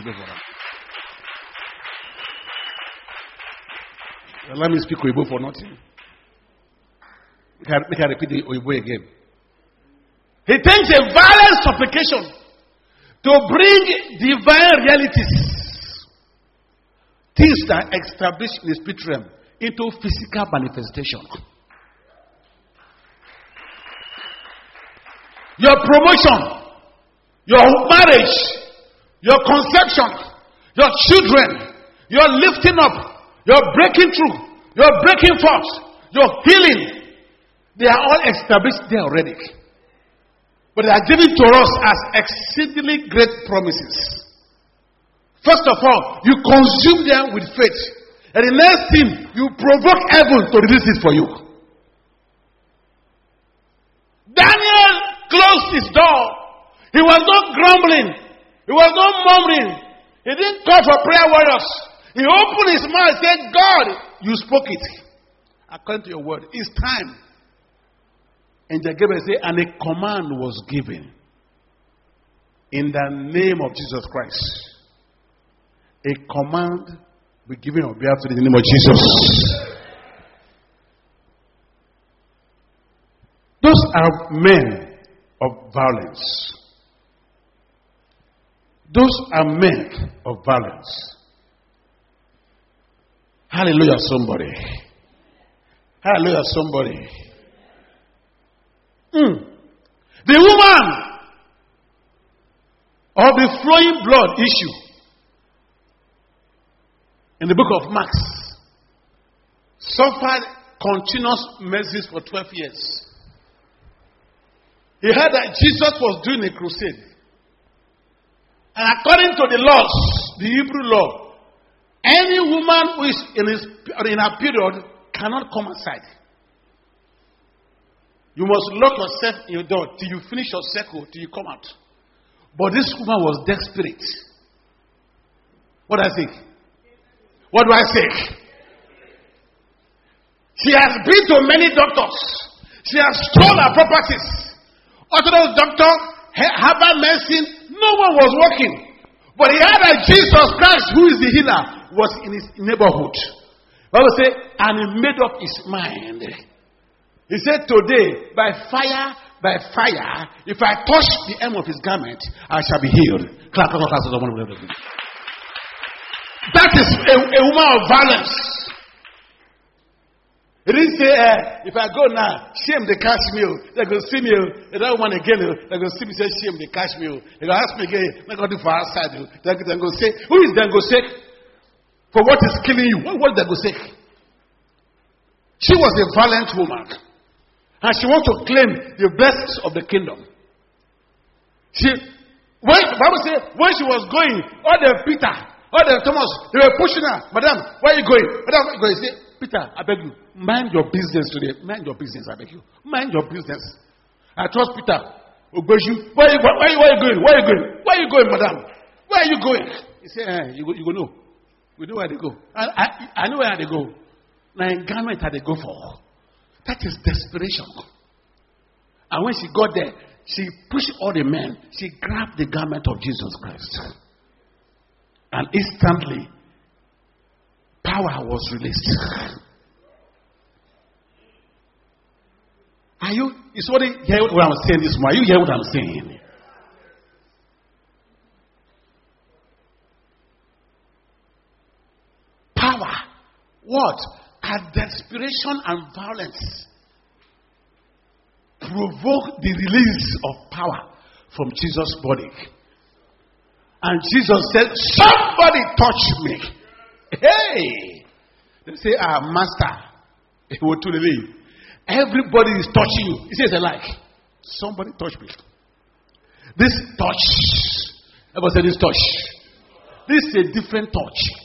Let me speak Oyibo for nothing. Make I repeat the Oyibo again. He takes a violent supplication to bring divine realities, things that establish in the spirit realm, into physical manifestation. Your promotion, your marriage, your conception, your children, your lifting up, your breaking through, your breaking forth, your healing, they are all established there already. But they are given to us as exceedingly great promises. First of all, you consume them with faith. And the next thing, you provoke heaven to release it for you. Daniel closed his door. He was not grumbling. He was not murmuring. He didn't call for prayer warriors. He opened his mouth and said, God, you spoke it. According to your word, it's time. And Gabriel said, and a command was given in the name of Jesus Christ. A command be given on behalf of the name of Jesus. Those are men of violence. Those are men of violence. Hallelujah, somebody. Hallelujah, somebody. The woman of the flowing blood issue. in the book of Mark, suffered continuous mercies for 12 years. He heard that Jesus was doing a crusade. And according to the laws, the Hebrew law, any woman who is in her period cannot come outside. You must lock yourself in your door till you finish your circle, till you come out. But this woman was desperate. What do I say? What do I say? She has been to many doctors. She has stolen her properties. Orthodox doctor, herbal medicine, no one was working. But he heard that Jesus Christ, who is the healer, was in his neighborhood. Bible says, and he made up his mind. He said, today, by fire, if I touch the hem of his garment, I shall be healed. That is a woman of violence. He didn't say, if I go now, shame they catch me. They're going to see me. That woman again, they're going to see me say, shame they catch me. They're going to ask me again, what going to do for outside? They're going to say, who is then going to say, for what is killing you? What they going to say? She was a violent woman. And she wants to claim the blessings of the kingdom. When the Bible says, when she was going, all the Peter, all the Thomas, they were pushing her. Madam, where are you going? Madam, where are you going? Say, Peter, I beg you, mind your business today. Mind your business, I beg you. Mind your business. I trust Peter. Where are you going? Where are you going? Where are you going, madam? Where are you going? He said, you go know. We know where they go. I know where they go. Now, in garment that they go for. That is desperation. And when she got there, she pushed all the men. She grabbed the garment of Jesus Christ. And instantly, power was released. Are you hearing what I'm saying this morning? Are you hearing what I'm saying? Power. What? At desperation and violence provoke the release of power from Jesus' body. And Jesus said, somebody touch me. Hey! They say, master. Everybody is touching you. He says, like, somebody touch me. This touch. Everybody say this touch. This is a different touch.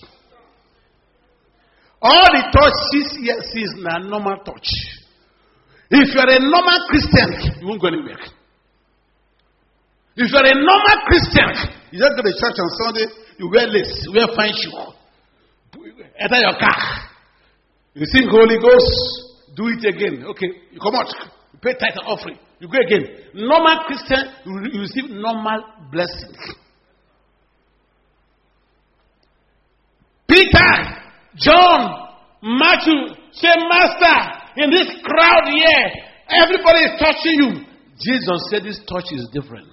All the touch sees is a normal touch. If you are a normal Christian, you won't go anywhere. If you are a normal Christian, you just go to church on Sunday, you wear lace, you wear fine shoe, enter your car, you sing Holy Ghost, do it again. Okay, you come out, you pay tithe and offering, you go again. Normal Christian, you receive normal blessings. Peter, John, Matthew, say, Master, in this crowd here, everybody is touching you. Jesus said this touch is different.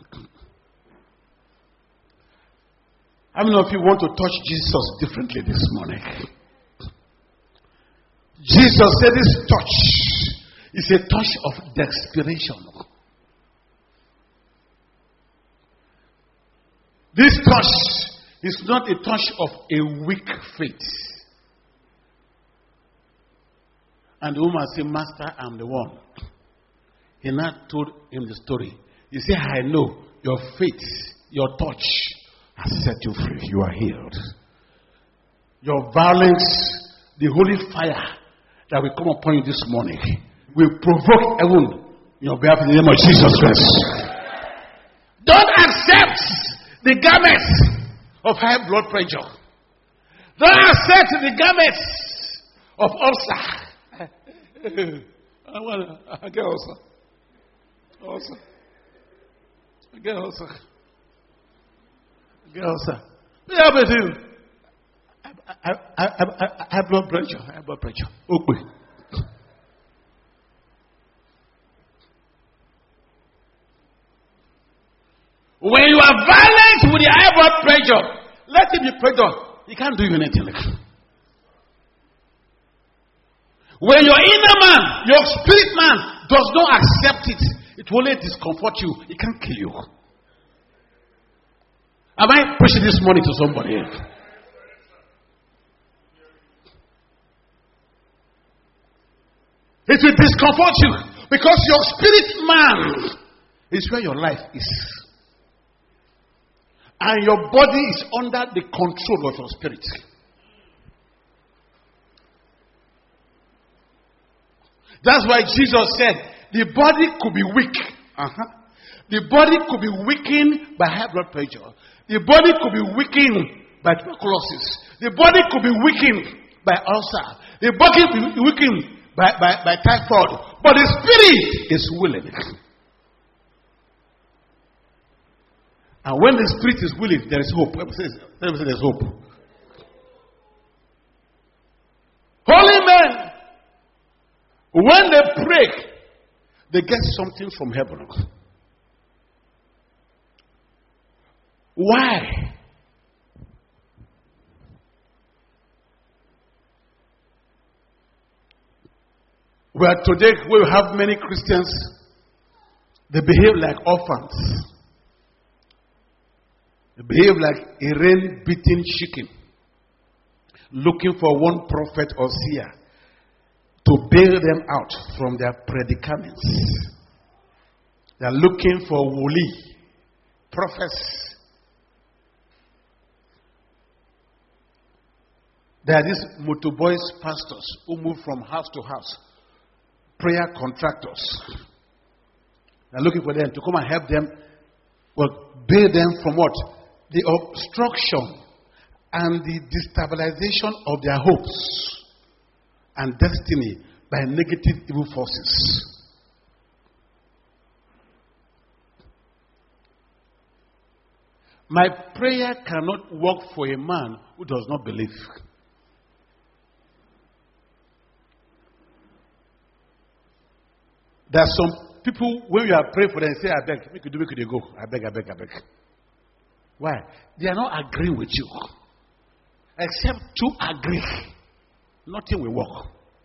How many of you want to touch Jesus differently this morning? Jesus said this touch is a touch of desperation. This touch is not a touch of a weak faith. And the woman said, Master, I'm the one. He now told him the story. He said, I know your faith, your touch has set you free. You are healed. Your violence, the holy fire that will come upon you this morning will provoke heaven in your behalf in the name of Jesus Christ. Don't accept the garments of high blood pressure. Don't accept the garments of ulcer. I get ulcer. I get ulcer. Yeah, but I have blood pressure. Okay. When you are violent with the high blood pressure, let him be pressure. He can't do you anything. When your inner man, your spirit man, does not accept it, it will only discomfort you. It can't kill you. Am I preaching this morning to somebody? It will discomfort you because your spirit man is where your life is. And your body is under the control of your spirit. That's why Jesus said the body could be weak. The body could be weakened by high blood pressure. The body could be weakened by tuberculosis. The body could be weakened by ulcer. The body could be weakened by typhoid. But the spirit is willing. And when the spirit is willing, there is hope. Let me say there's hope. Holy men, when they pray, they get something from heaven. Why? Where today we have many Christians, they behave like orphans. They behave like a rain-beaten chicken, looking for one prophet or seer to bail them out from their predicaments. They are looking for woli, prophets. There are these motorboys pastors who move from house to house, prayer contractors. They are looking for them to come and help them, bail them from what? The obstruction and the destabilization of their hopes and destiny by negative evil forces. My prayer cannot work for a man who does not believe. There are some people, when you are praying for them, say, I beg, make you do, make you go. I beg. Why? They are not agreeing with you. Except to agree, nothing will work.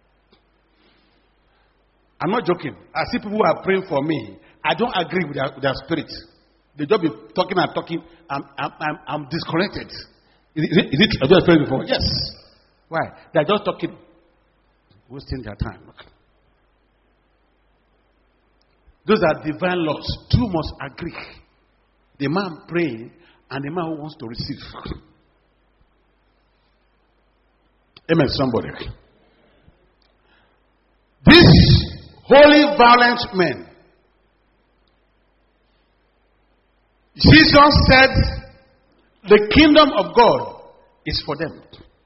I'm not joking. I see people who are praying for me. I don't agree with their spirit. They just be talking and talking. I'm disconnected. Is it? Have you prayed before? Yes. Why? They are just talking, wasting their time. Those are divine laws. Two must agree. The man praying and the man who wants to receive. Amen, somebody. These holy, violent men, Jesus said, the kingdom of God is for them.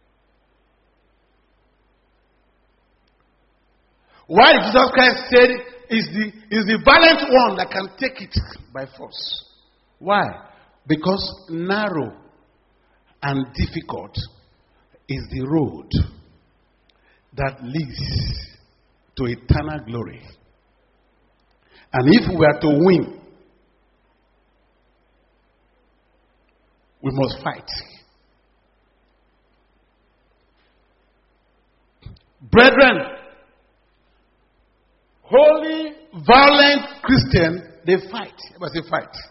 Why Jesus Christ said, is the violent one that can take it by force. Why? Because narrow and difficult is the road that leads to eternal glory. And if we are to win, we must fight. Brethren, holy, violent Christians, they fight. Everybody say fight.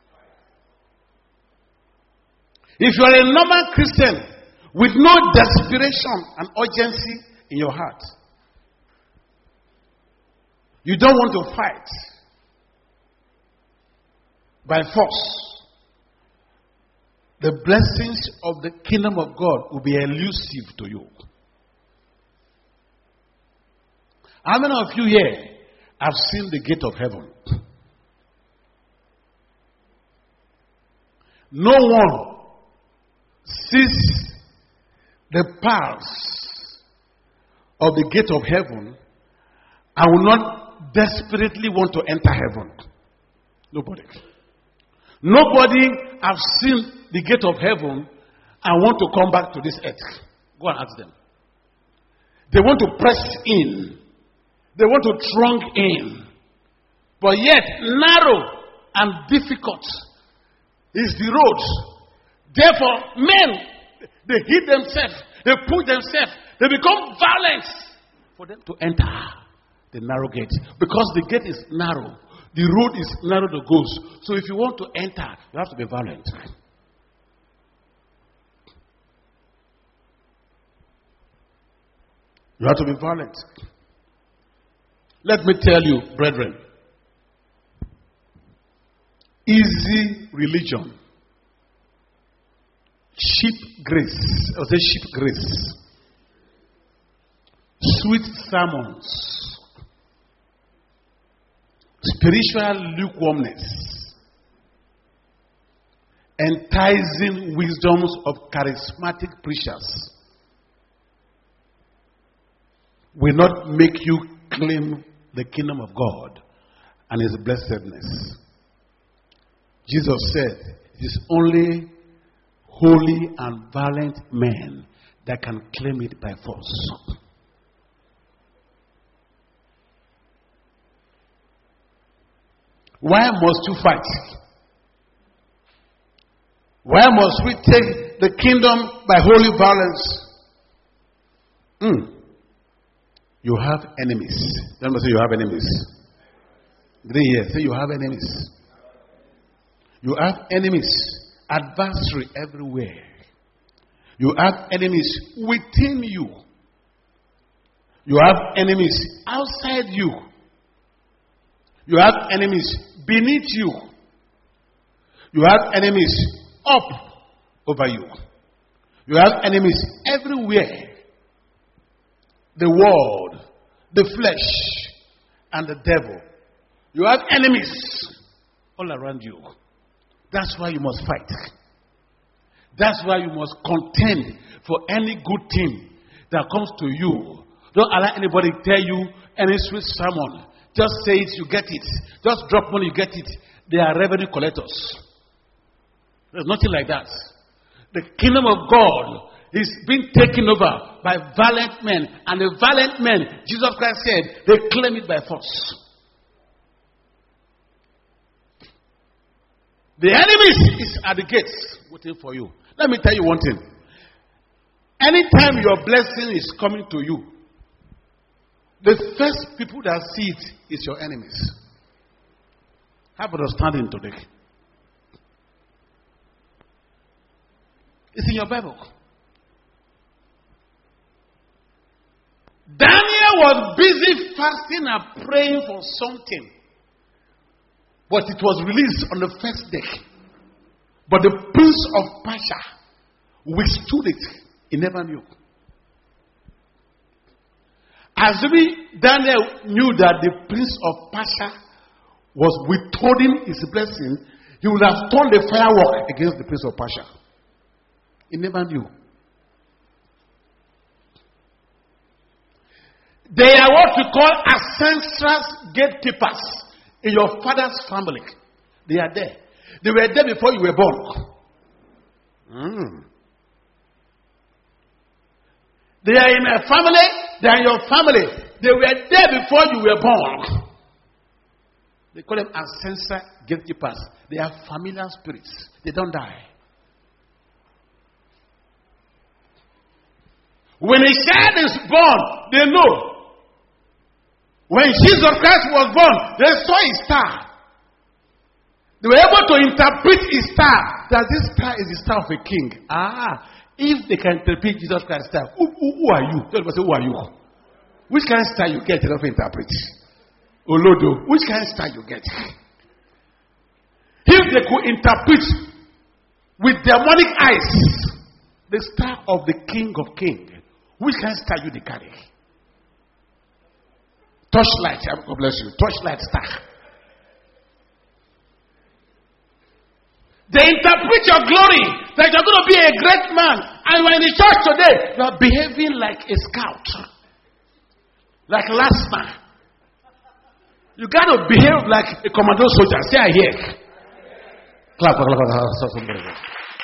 If you are a normal Christian with no desperation and urgency in your heart, you don't want to fight by force, the blessings of the kingdom of God will be elusive to you. How many of you here have seen the gate of heaven? No one sees the paths of the gate of heaven and will not desperately want to enter heaven. Nobody. Nobody has seen the gate of heaven and want to come back to this earth. Go and ask them. They want to press in. They want to throng in. But yet, narrow and difficult is the road. Therefore, men, they hit themselves. They push themselves. They become violent for them to enter the narrow gate. Because the gate is narrow. The road is narrow to go. So if you want to enter, you have to be violent. You have to be violent. Let me tell you, brethren, easy religion, cheap grace, I would say cheap grace, sweet sermons, spiritual lukewarmness, enticing wisdoms of charismatic preachers will not make you claim the kingdom of God and His blessedness. Jesus said, it is only holy and valiant men that can claim it by force. Why must you fight? Why must we take the kingdom by holy violence? You have enemies. Let me say you have enemies. Did you hear? Say you have enemies. You have enemies, adversary everywhere. You have enemies within you. You have enemies outside you. You have enemies beneath you. You have enemies up over you. You have enemies everywhere. The world, the flesh, and the devil. You have enemies all around you. That's why you must fight. That's why you must contend for any good thing that comes to you. Don't allow anybody tell you any sweet sermon. Just say it, you get it. Just drop money, you get it. They are revenue collectors. There's nothing like that. The kingdom of God is being taken over by valiant men. And the valiant men, Jesus Christ said, they claim it by force. The enemy is at the gates waiting for you. Let me tell you one thing. Anytime your blessing is coming to you, the first people that see it is your enemies. Have understanding today. It's in your Bible. Daniel was busy fasting and praying for something. But it was released on the first day. But the prince of Persia withstood it. He never knew. Assuming Daniel knew that the prince of Persia was withholding his blessing, he would have turned the firework against the prince of Persia. He never knew. They are what we call ancestral gatekeepers in your father's family. They are there. They were there before you were born. They are in a family. They are in your family. They were there before you were born. They call them ancestral gatekeepers. They are familiar spirits. They don't die. When a child is born, they know. When Jesus Christ was born, they saw his star. They were able to interpret his star. That this star is the star of a king. If they can interpret Jesus Christ's star, who are you? Tell me, who are you? Which kind of star you get? They don't interpret. Olodo, which kind of star you get? If they could interpret with demonic eyes the star of the King of Kings, which kind of star you they carry? Torchlight, God bless you. Torchlight star. They interpret your glory that you're going to be a great man. And when in the church today, you are behaving like a scout. Like last man. You got to behave like a commando soldier. Say I hear. Clap, clap, clap, clap.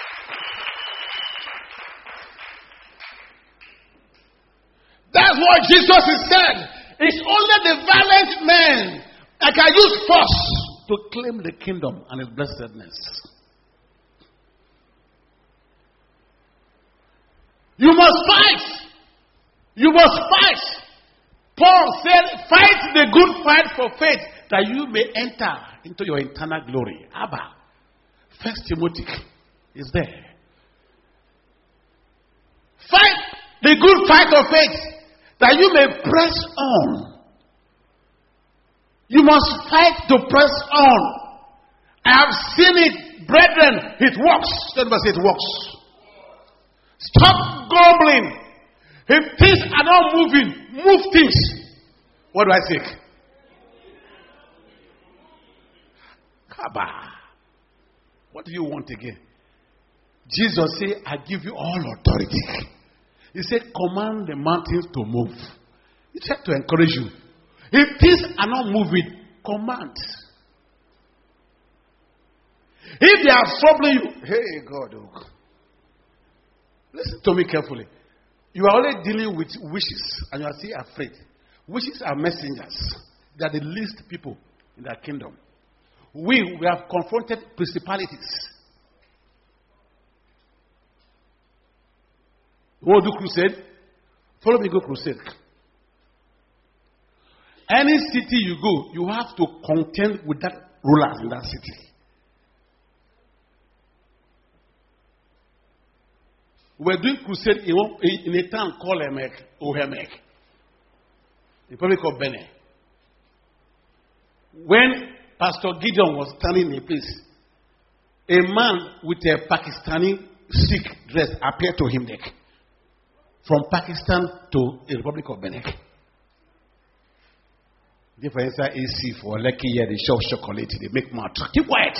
That's what Jesus is saying. It's only the valiant men that can use force to claim the kingdom and its blessedness. You must fight. You must fight. Paul said, fight the good fight for faith that you may enter into your eternal glory. Abba. 1 Timothy is there. Fight the good fight of faith that you may press on You must fight to press on. I have seen it, brethren. It works. Everybody say it works. Stop grumbling. If things are not moving, move things. What do I say? Kaba. What do you want again? Jesus said, I give you all authority. He said, command the mountains to move. He tried to encourage you. If things are not moving, command. If they are troubling you, hey God, oh. Listen to me carefully. You are already dealing with wishes and you are still afraid. Wishes are messengers. They are the least people in their kingdom. We have confronted principalities. You want to do crusade? Follow me, go crusade. Any city you go, you have to contend with that ruler in that city. We're doing crusade in a town called Ohemek, the Republic of Benin. When Pastor Gideon was standing in a place, a man with a Pakistani Sikh dress appeared to him there. From Pakistan to the Republic of Benin. Difference AC for lucky year, they shop chocolate, they make mouth. Keep quiet.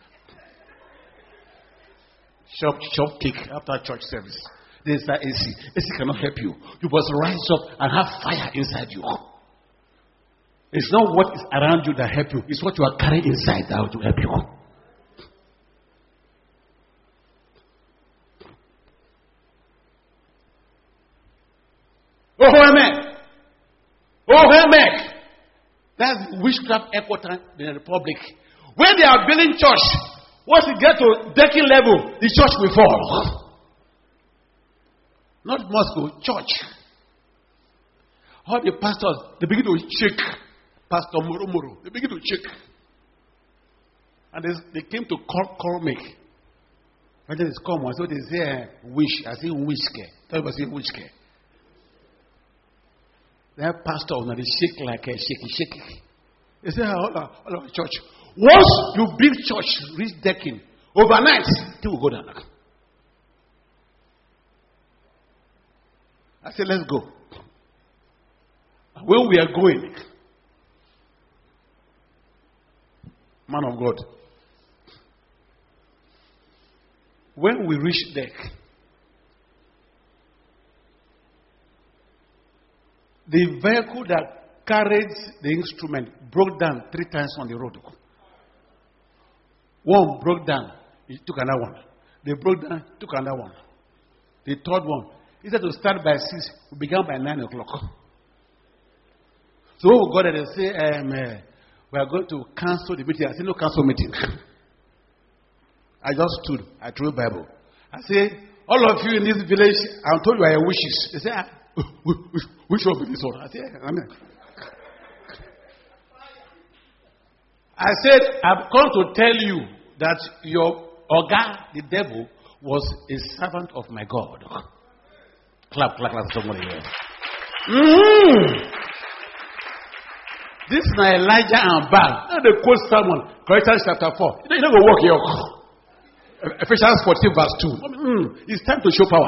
Shop cake after church service. There's that AC. AC cannot help you. You must rise up and have fire inside you. It's not what is around you that help you. It's what you are carrying inside that will help you. Oh, Hemek. That's witchcraft headquarters in the Republic. When they are building church, once it gets to decking level, the church will fall. Not Moscow, church. All the pastors, they begin to shake. Pastor Moro, they begin to shake. And they came to call me. When they come, so they say, wish. I say, wish. Everybody say, wish. That pastor, they shake like a shaky. They say, all our church. Once you build church, reach decking, overnight, it will go down. I said, let's go. When we are going, man of God, when we reach deck, the vehicle that carried the instrument broke down 3 times on the road. One broke down, he took another one. They broke down, took another one. The third one, instead to start by 6, we began by 9 o'clock. So when we got there, they say, we are going to cancel the meeting. I said, no cancel meeting. I just stood, I threw the Bible. I said, all of you in this village, I'm told you are your wishes. They say, which one will be this one? I said, amen. I said, I've come to tell you that your Oga, the devil, was a servant of my God. Clap, somebody here. This is not Elijah and Baal. Now they quote someone, Corinthians chapter 4. You don't go walk here. Ephesians 14 verse 2. It's time to show power.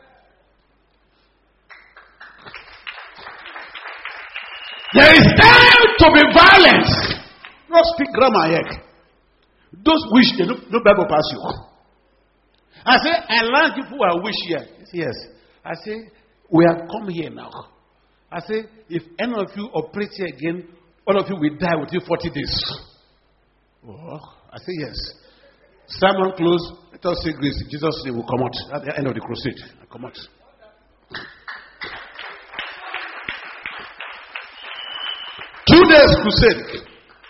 There is time to be violent. Not speak grammar yet. Those wish they no Bible pass you. I say, I learned people are wish here. Yes. I say, we have come here now. I say, if any of you operate here again, all of you will die within 40 days. Oh, I say yes. Sermon close. Let us say grace. Jesus' name will come out at the end of the crusade. Come out. 2 days crusade.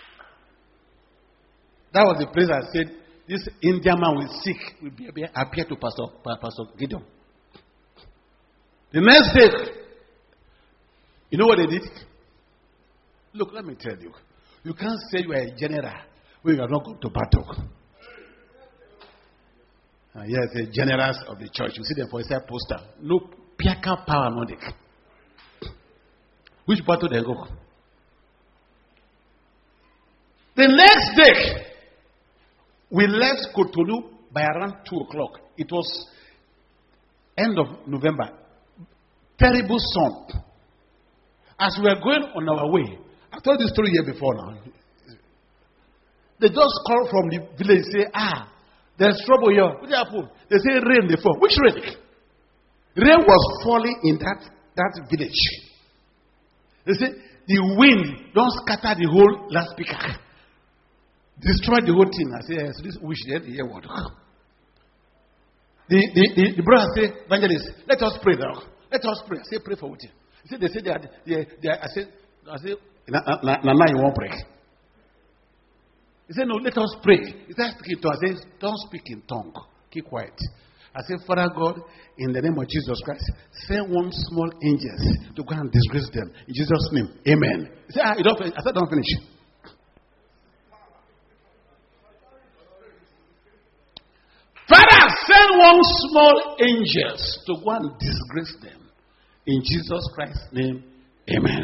That was the place I said, this Indian man will seek, will appear to Pastor Gideon. The next day, you know what they did? Look, let me tell you. You can't say you are a general when you are not going to battle. Yes, the generals of the church. You see them for a poster. No piaka power Nordic. Which battle they go? The next day, we left Cotonou by around 2 o'clock. It was end of November. Terrible sun. As we were going on our way, I told this story here before now. They just called from the village and say, there's trouble here. What happened? They say rain they fall. Which rain? Rain was falling in that village. They say the wind don't scatter the whole loudspeaker. Destroy the whole thing. I say, yes, this wish they hear what. The brother say, evangelist, let us pray now. Let us pray. I say, pray for what? He said, they say they are, I say, Nana, you won't pray. He said, no, let us pray. He said, I said, don't speak in tongue. Keep quiet. I said, Father God, in the name of Jesus Christ, send one small angel to go and disgrace them. In Jesus' name, amen. He said, you don't finish. I said, don't finish. Father, send one small angel to go and disgrace them. In Jesus Christ's name, amen.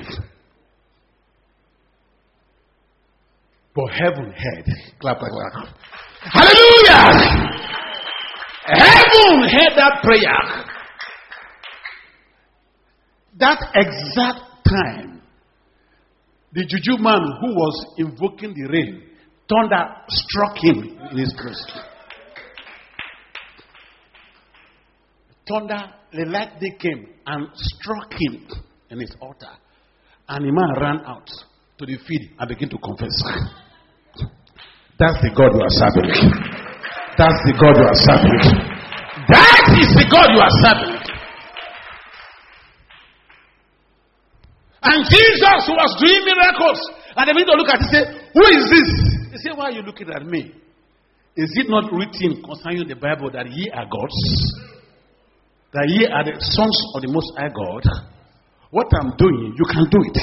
For heaven heard. Clap, clap, clap. Hallelujah! Heaven heard that prayer. That exact time, the juju man who was invoking the rain, thunder struck him in his breast. Thunder, the light day came and struck him in his altar. And the man ran out to the field and began to confess. That's the God you are serving. That's the God you are serving. That is the God you are serving. And Jesus was doing miracles. And they began to look at him and say, who is this? They say, why are you looking at me? Is it not written concerning the Bible that ye are gods? That ye are the sons of the Most High God? What I'm doing, you can do it.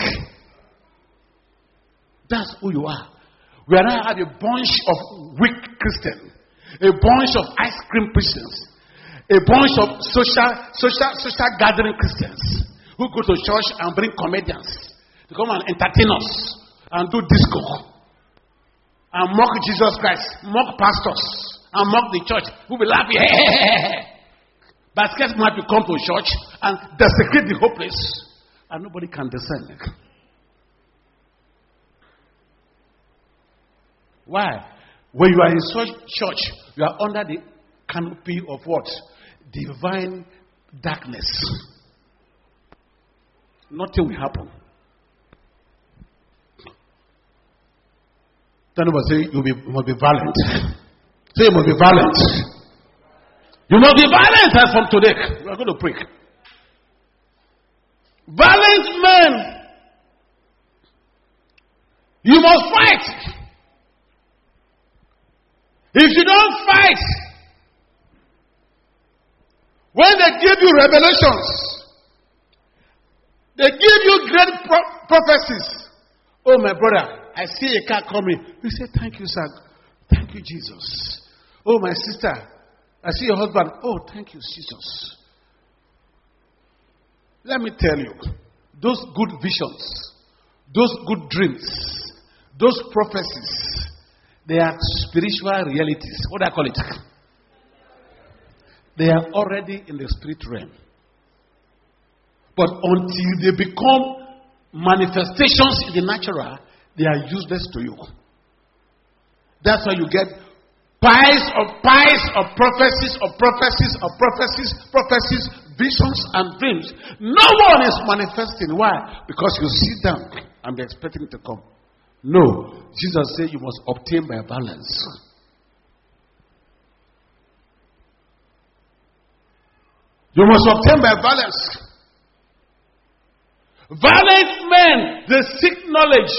That's who you are. We are now a bunch of weak Christians, a bunch of ice cream Christians, a bunch of social gathering Christians who go to church and bring comedians to come and entertain us and do disco and mock Jesus Christ, mock pastors, and mock the church. Who will laugh? Baskets might to come to church and desecrate the whole place, and nobody can discern. Why? When you are in such church, you are under the canopy of what? Divine darkness. Nothing will happen. Then you must say you must be violent. Say you must be violent. You must be violent as from today. We are going to pray. Violent men. You must fight. If you don't fight, when they give you revelations, they give you great prophecies. Oh, my brother, I see a car coming. You say, thank you, sir. Thank you, Jesus. Oh, my sister, I see your husband. Oh, thank you, Jesus. Let me tell you, those good visions, those good dreams, those prophecies, they are spiritual realities. What do I call it? They are already in the spirit realm. But until they become manifestations in the natural, they are useless to you. That's why you get piles of prophecies, visions and dreams. No one is manifesting. Why? Because you sit down and be expecting it to come. No. Jesus said you must obtain by balance. You must obtain by balance. Violent men, they seek knowledge.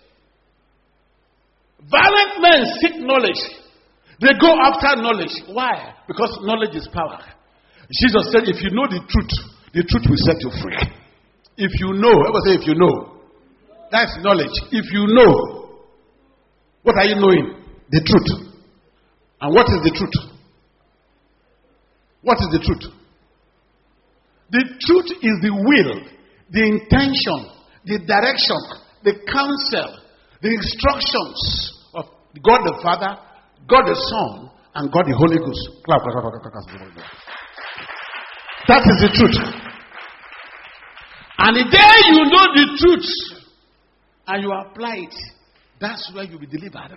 Violent men seek knowledge. They go after knowledge. Why? Because knowledge is power. Jesus said, if you know the truth will set you free. If you know, everybody say, if you know. That's knowledge. If you know, what are you knowing? The truth. And what is the truth? What is the truth? The truth is the will, the intention, the direction, the counsel, the instructions God the Father, God the Son, and God the Holy Ghost. Clap, clap, clap, clap, clap. That is the truth. And the day you know the truth and you apply it, that's where you'll be delivered.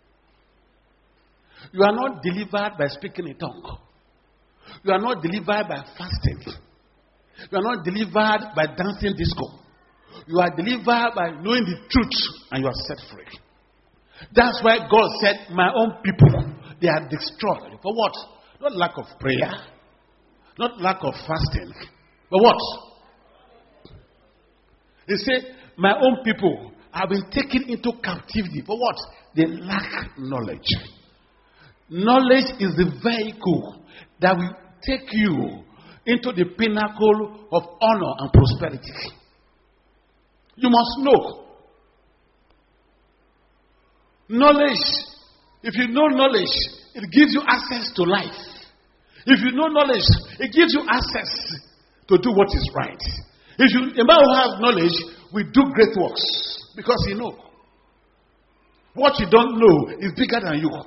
You are not delivered by speaking in tongue. You are not delivered by fasting. You are not delivered by dancing disco. You are delivered by knowing the truth and you are set free. That's why God said, my own people, they are destroyed. For what? Not lack of prayer, not lack of fasting, but what? He said, my own people have been taken into captivity. For what? They lack knowledge. Knowledge is the vehicle that will take you into the pinnacle of honor and prosperity. You must know. Knowledge, if you know knowledge, it gives you access to life. If you know knowledge, it gives you access to do what is right. If you, a man who has knowledge will do great works because he knows. What you don't know is bigger than you.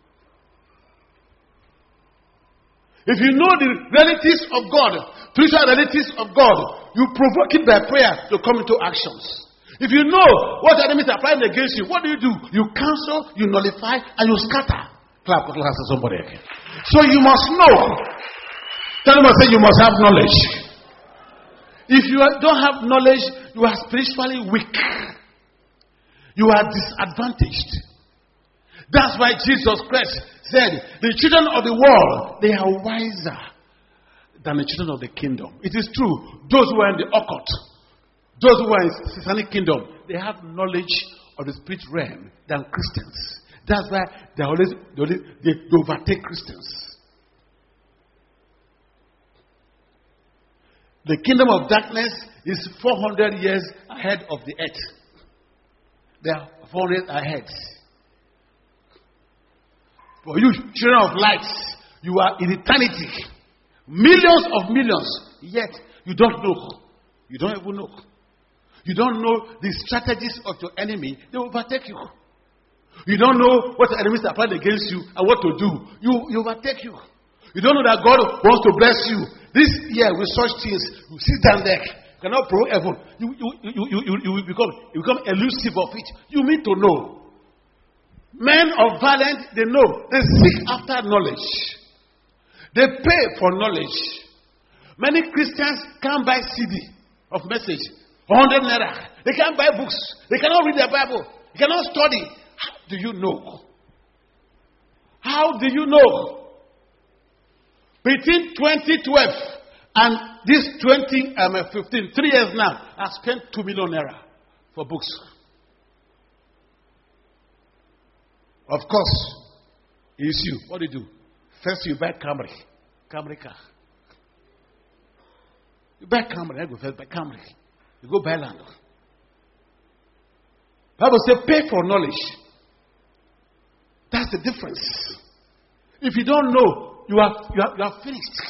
If you know the realities of God, spiritual realities of God, you provoke it by prayer to come into actions. If you know what the enemy is applying against you, what do? You cancel, you nullify, and you scatter. Clap to somebody again. So you must know. Tell them, I say you must have knowledge. If you don't have knowledge, you are spiritually weak. You are disadvantaged. That's why Jesus Christ said, the children of the world, they are wiser than the children of the kingdom. It is true. Those who are in the occult, those who are in the satanic kingdom, they have knowledge of the spirit realm than Christians. That's why they overtake Christians. The kingdom of darkness is 400 years ahead of the earth. They are 400 ahead. For you, children of light, you are in eternity. Millions of millions. Yet, you don't know. You don't even know. You don't know the strategies of your enemy. They will overtake you. You don't know what the enemies are planning against you and what to do. You overtake you. You don't know that God wants to bless you. This year with such things, you sit down there. You cannot pro heaven. You become elusive of it. You need to know. Men of valiant, they know. They seek after knowledge. They pay for knowledge. Many Christians can't buy CD of message. 100 naira. They can't buy books. They cannot read their Bible. They cannot study. How do you know? How do you know? Between 2012 and this 2015, 3 years now, I spent 2 million naira for books. Of course, it's you. What do you do? First, you buy Camry car. You buy Camry. I go first buy Camry. You go buy land. Bible says, pay for knowledge. That's the difference. If you don't know, you are finished.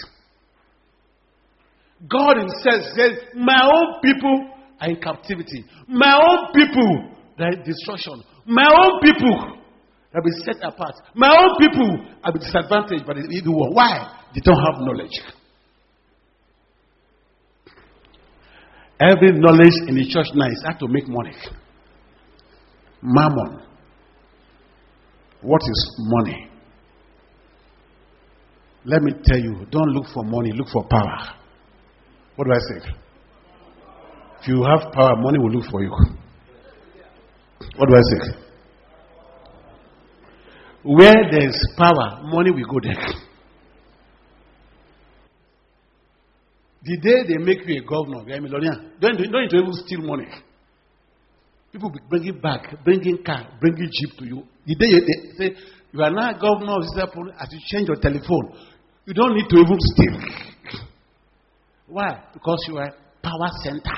God Himself says, "My own people are in captivity. My own people are in destruction. My own people." They'll be set apart. My own people will be disadvantaged by the evil one. Why? They don't have knowledge. Every knowledge in the church now is how to make money. Mammon. What is money? Let me tell you, don't look for money, look for power. What do I say? If you have power, money will look for you. What do I say? Where there is power, money will go there. The day they make you a governor, you're a millionaire. Don't need to even steal money. People will bring it back, bringing car, bringing jeep to you. The day they say you are now governor of Israel, as you change your telephone, you don't need to even steal. Why? Because you are a power center.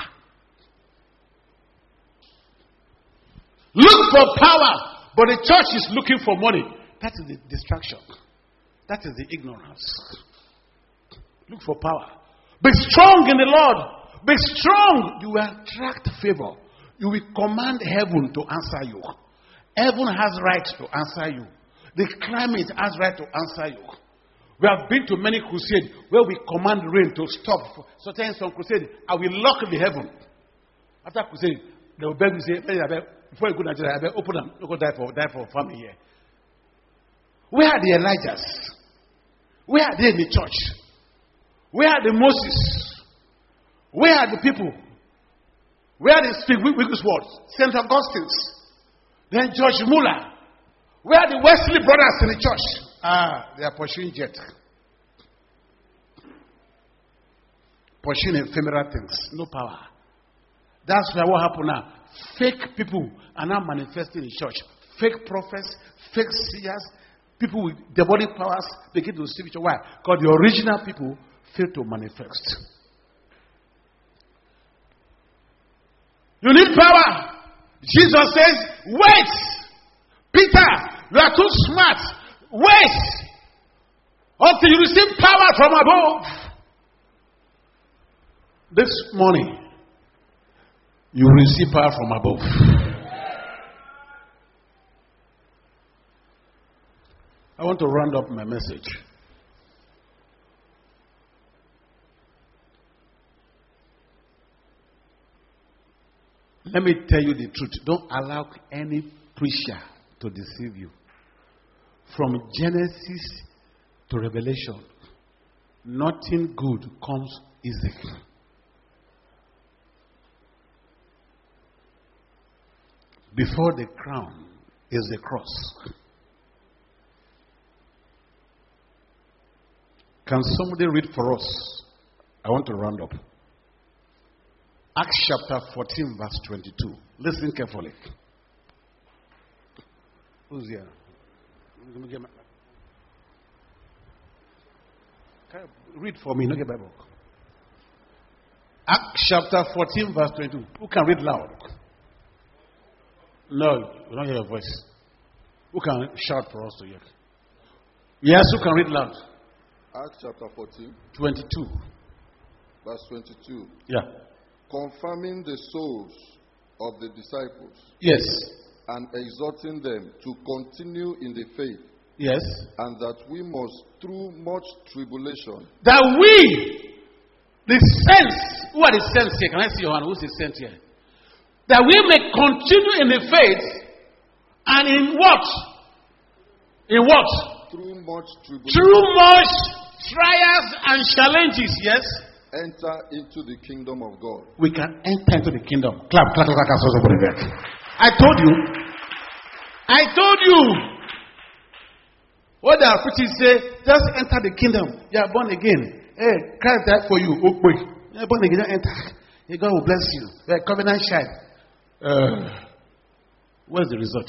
Look for power. But the church is looking for money. That is the distraction. That is the ignorance. Look for power. Be strong in the Lord. Be strong. You will attract favor. You will command heaven to answer you. Heaven has right to answer you. The climate has right to answer you. We have been to many crusades where we command rain to stop. Sometimes some crusade, I will lock the heaven. After crusade, they will beg you say, before you go to Nigeria, I beg, open them. Don't go die for family here. Where are the Elijahs? Where are they in the church? Where are the Moses? Where are the people? Where are the speak words? St. Augustine's. Then George Muller. Where are the Wesley brothers in the church? They are pursuing jet. Pursuing ephemeral things. No power. That's why what happened now. Fake people are now manifesting in church. Fake prophets, fake seers, people with demonic powers begin to see each other. Why? Because the original people fail to manifest. You need power. Jesus says, wait. Peter, you are too smart. Wait until you receive power from above. This morning, you will receive power from above. I want to round up my message. Let me tell you the truth. Don't allow any preacher to deceive you. From Genesis to Revelation, nothing good comes easy. Before the crown is the cross. Can somebody read for us? I want to round up. Acts chapter 14, verse 22. Listen carefully. Who's here? Read for me, not get Bible. Acts chapter 14, verse 22. Who can read loud? No, we don't hear your voice. Who can shout for us to hear? Yes, who can read loud? Acts chapter 14, 22. verse 22. Yeah. Confirming the souls of the disciples. Yes. And exhorting them to continue in the faith. Yes. And that we must, through much tribulation. That we, the saints, who are the saints here? Can I see your hand? Who's the saint here? That we may continue in the faith and in what? In what? Through much tribulation. Through much trials and challenges, yes? Enter into the kingdom of God. We can enter into the kingdom. Clap, clap, clap, clap. I told you. What the preachers say, just enter the kingdom. You are born again. Hey, Christ died for you. Oh, boy. You are born again, enter. God will bless you. You are a covenant child. What's the result?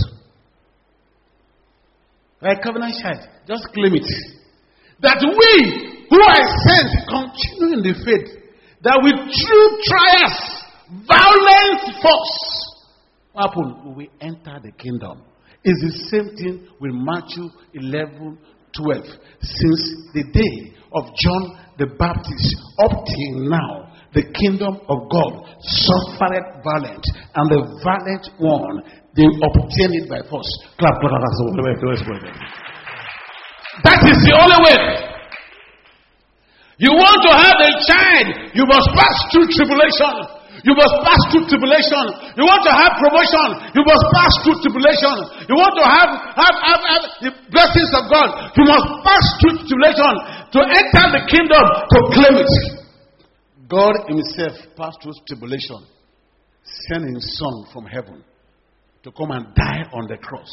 You are a covenant child. Just claim it. That we who are sent continue in the faith, that with true trials, violent force, what happened? We enter the kingdom. It's the same thing with Matthew 11:12. Since the day of John the Baptist up till now, the kingdom of God suffered violent, and the violent one, they obtain it by force. Clap, clap, clap. That is the only way. You want to have a child, you must pass through tribulation. You must pass through tribulation. You want to have promotion, you must pass through tribulation. You want to have the blessings of God, you must pass through tribulation to enter the kingdom, to claim it. God himself passed through tribulation, sending his son from heaven to come and die on the cross.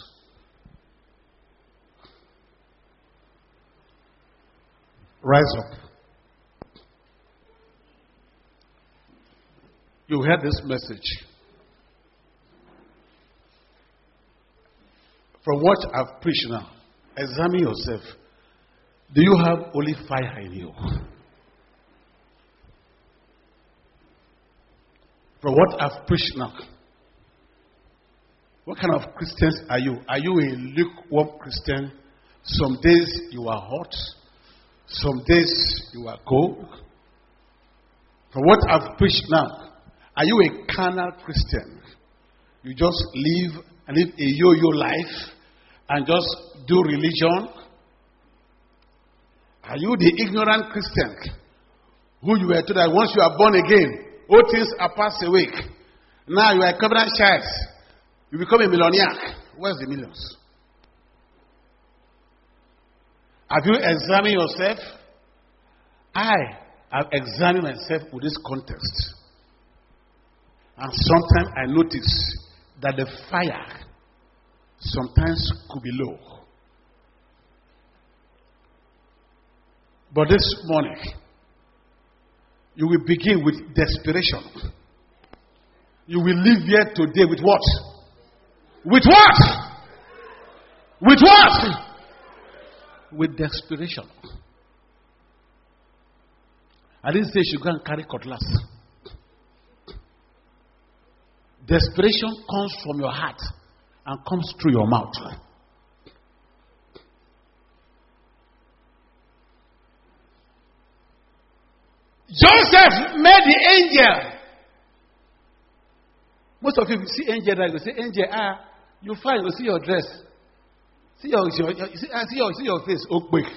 Rise up. You heard this message. From what I've preached now, examine yourself. Do you have holy fire in you? From what I've preached now, what kind of Christians are you? Are you a lukewarm Christian? Some days you are hot. Some days you are cold. From what I've preached now, are you a carnal Christian? You just live and live a yo-yo life and just do religion? Are you the ignorant Christian who you were told that once you are born again, all things are passed away? Now you are a covenant child. You become a millionaire. Where's the millions? Have you examined yourself? I have examined myself with this context. And sometimes I notice that the fire sometimes could be low. But this morning, you will begin with desperation. You will live here today with what? With what? With what? With desperation. I didn't say you should go and carry cutlass. Desperation comes from your heart and comes through your mouth. Joseph met the angel. Most of you see angel, right? You say, angel, you find, you see your dress. See your face. Oh, quick.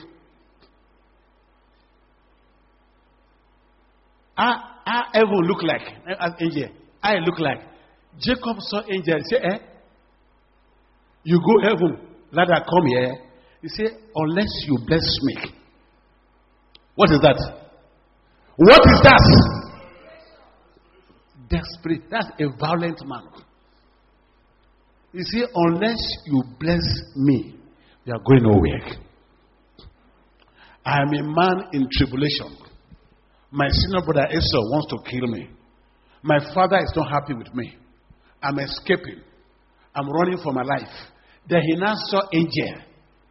Everyone look like as angel. I look like. Jacob saw angel. He said, you go heaven, ladder come here. He said, unless you bless me. What is that? What is that? Desperate. That's a violent man. You see, unless you bless me, you are going nowhere. I am a man in tribulation. My senior brother Esau wants to kill me. My father is not happy with me. I'm escaping. I'm running for my life. Then he now saw angel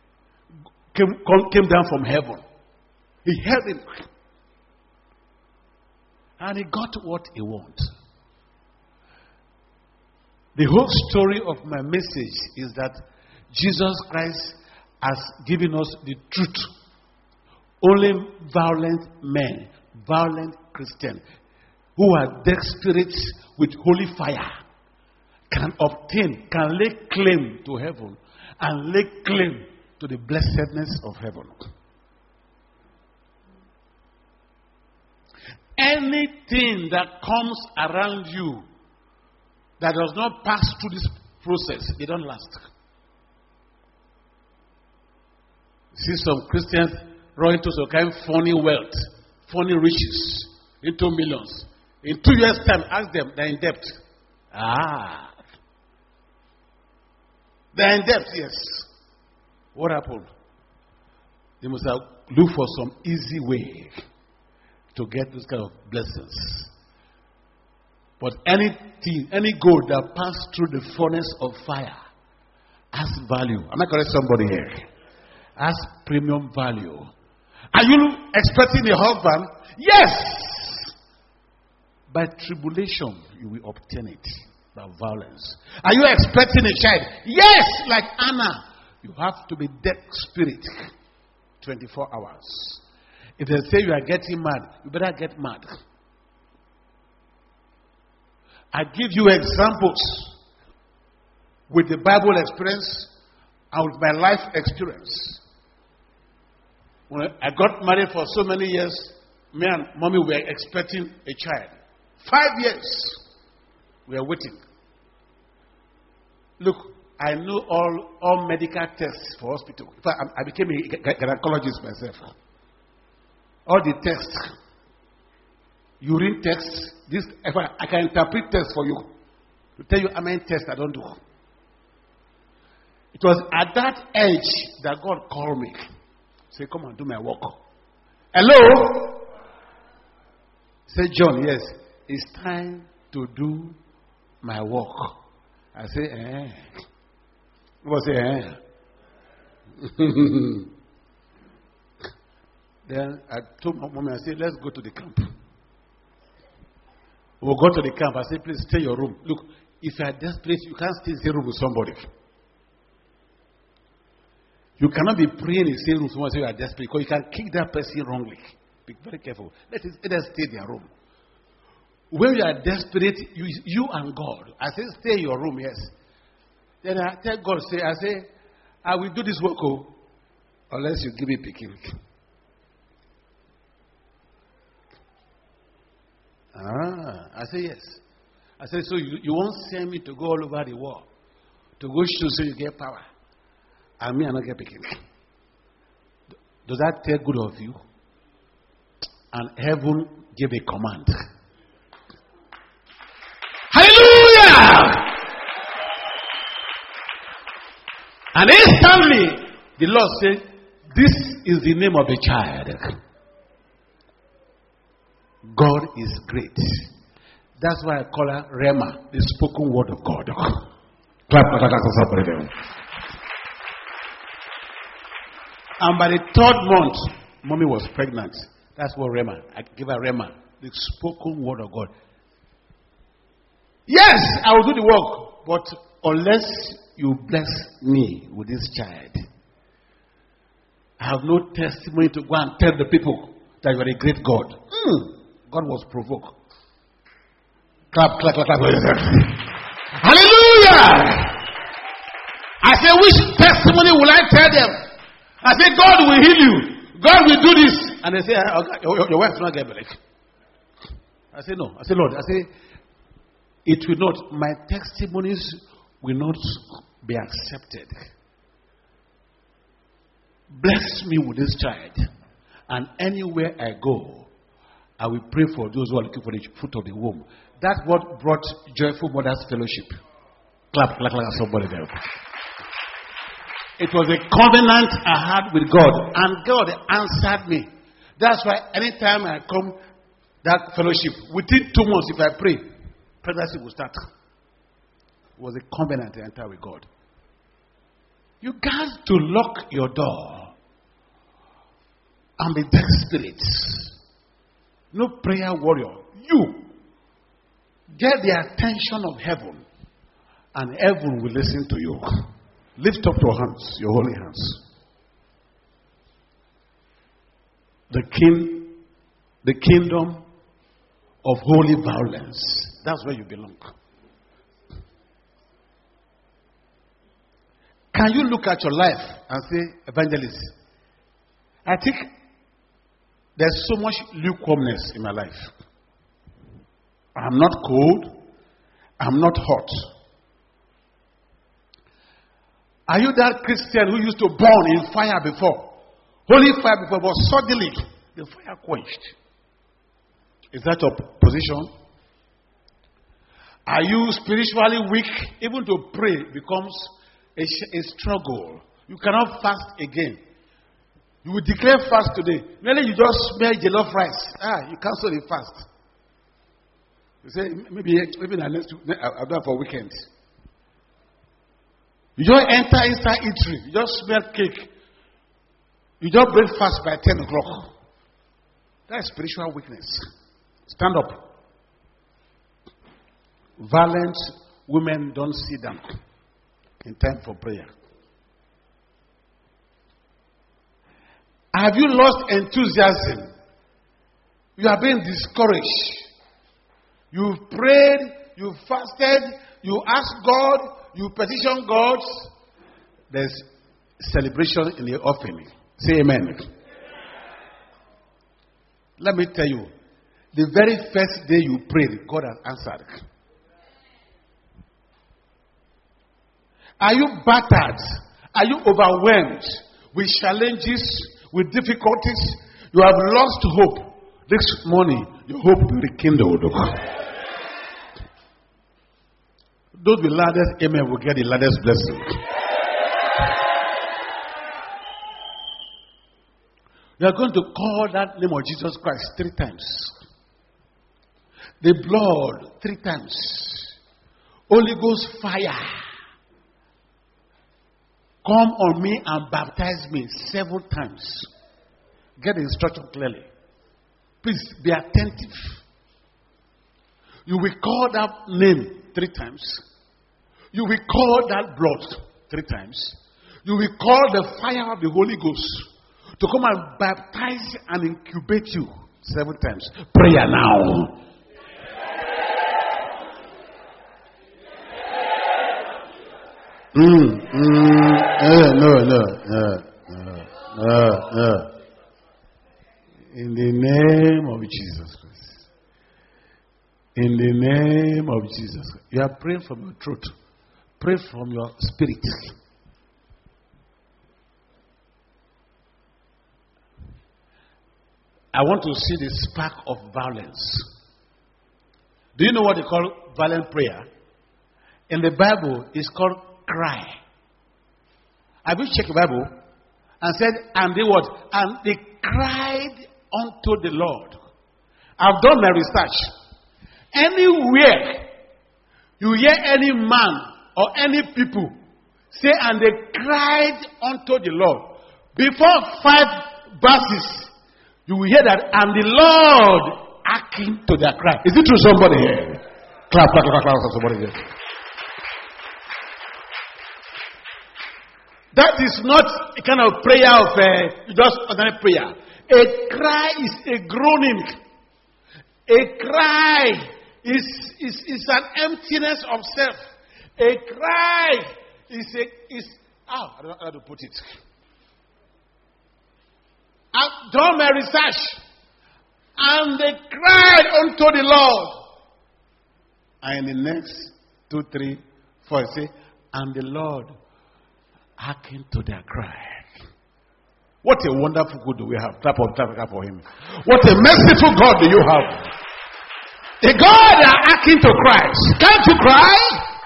came down from heaven. He held him. And he got what he wants. The whole story of my message is that Jesus Christ has given us the truth. Only violent men, violent Christians, who are desperate with holy fire, can lay claim to heaven and lay claim to the blessedness of heaven. Anything that comes around you that does not pass through this process, it don't last. See some Christians run into some kind of funny wealth, funny riches, into millions. In 2 years' time, ask them, they're in debt. They're in debt, yes. What happened? They must have looked for some easy way to get those kind of blessings. But anything, any gold that passes through the furnace of fire has value. Am I correct, somebody here? Has premium value. Are you expecting a husband? Yes! By tribulation, you will obtain it. By violence. Are you expecting a child? Yes! Like Anna. You have to be dead spirit 24 hours. If they say you are getting mad, you better get mad. I give you examples with the Bible experience and with my life experience. When I got married for so many years, me and mommy were expecting a child. 5 years we are waiting. Look, I know all medical tests for hospital. In fact, I became a gynecologist myself. All the tests, urine tests, this, I can interpret tests for you to tell you how many tests I don't do. It was at that age that God called me. Say, come and do my work. Hello? Say, John, yes, it's time to do my work. I say, People say, Then I told my mommy, I said, let's go to the camp. We'll go to the camp. I said, please stay in your room. Look, if you are desperate, you can't stay in the same room with somebody. You cannot be praying in the same room with someone say you are desperate, because you can kick that person wrongly. Be very careful. Let us stay in their room. When you are desperate, you and God. I said, stay in your room, yes. Then I tell God, I will do this work, unless you give me picking. I say yes. I said, so you won't send me to go all over the world to go show so you get power, and me I not get picking. Does that take good of you? And heaven gave a command. Hallelujah! And instantly, the Lord said, this is the name of the child. God is great. That's why I call her Rema, the spoken word of God. Clap, clap, clap, clap, clap. And by the 3rd month, mommy was pregnant. That's what Rema. I give her Rema, the spoken word of God. Yes, I will do the work, but unless you bless me with this child, I have no testimony to go and tell the people that you are a great God. God was provoked. Clap, clap, clap, clap. Hallelujah! I say, which testimony will I tell them? I say, God will heal you. God will do this. And they say, your wife's not getting back. I say, no. I say, Lord. I say, it will not. My testimonies will not be accepted. Bless me with this child. And anywhere I go, I will pray for those who are looking for the fruit of the womb. That's what brought Joyful Mothers Fellowship. Clap, clap, clap, somebody there. It was a covenant I had with God, and God answered me. That's why anytime I come that fellowship, within 2 months, if I pray, pregnancy will start. It was a covenant I entered with God. You got to lock your door and be desperate. No prayer warrior. You get the attention of heaven, and heaven will listen to you. Lift up your hands, your holy hands. The kingdom of holy violence. That's where you belong. Can you look at your life and say, evangelist, I think there's so much lukewarmness in my life. I'm not cold. I'm not hot. Are you that Christian who used to burn in fire before? Holy fire before, but suddenly the fire quenched. Is that your position? Are you spiritually weak? Even to pray becomes a struggle. You cannot fast again. You will declare fast today. Maybe you just smell jollof rice. You cancel the fast. You say, maybe I'll do it for weekend. You just enter inside eatery. You just smell cake. You just break fast by 10 o'clock. That is spiritual weakness. Stand up. Violent women don't sit down in time for prayer. Have you lost enthusiasm? You are being discouraged. You've prayed, you fasted, you asked God, you petition God. There's celebration in the offering. Say amen. Let me tell you, the very first day you prayed, God has answered. Are you battered? Are you overwhelmed with challenges, with difficulties? You have lost hope. This morning, your hope will be rekindled. Those with loudest amen will get the loudest blessing. You are going to call that name of Jesus Christ 3 times. The blood 3 times. Holy Ghost fire. Come on me and baptize me 7 times. Get the instruction clearly. Please be attentive. You will call that name 3 times. You will call that blood 3 times. You will call the fire of the Holy Ghost to come and baptize and incubate you 7 times. Prayer now. No. In the name of Jesus Christ. In the name of Jesus Christ. You are praying from your throat. Pray from your spirit. I want to see the spark of violence. Do you know what they call violent prayer? In the Bible, it's called cry. Have you checked the Bible? And said, and they what? And they cried unto the Lord. I've done my research. Anywhere you hear any man or any people say, and they cried unto the Lord, before 5 verses, you will hear that, and the Lord hearkened to their cry. Is it true, somebody here? Clap, somebody here. That is not a kind of prayer of just ordinary prayer. A cry is a groaning. A cry is an emptiness of self. A cry is I don't know how to put it. I've done my research, and they cried unto the Lord. And in the next 2, 3, 4, say, and the Lord hearkened to their cry. What a wonderful God do we have. Clap for him. What a merciful God do you have. A God that hearkened to Christ. Can't you cry?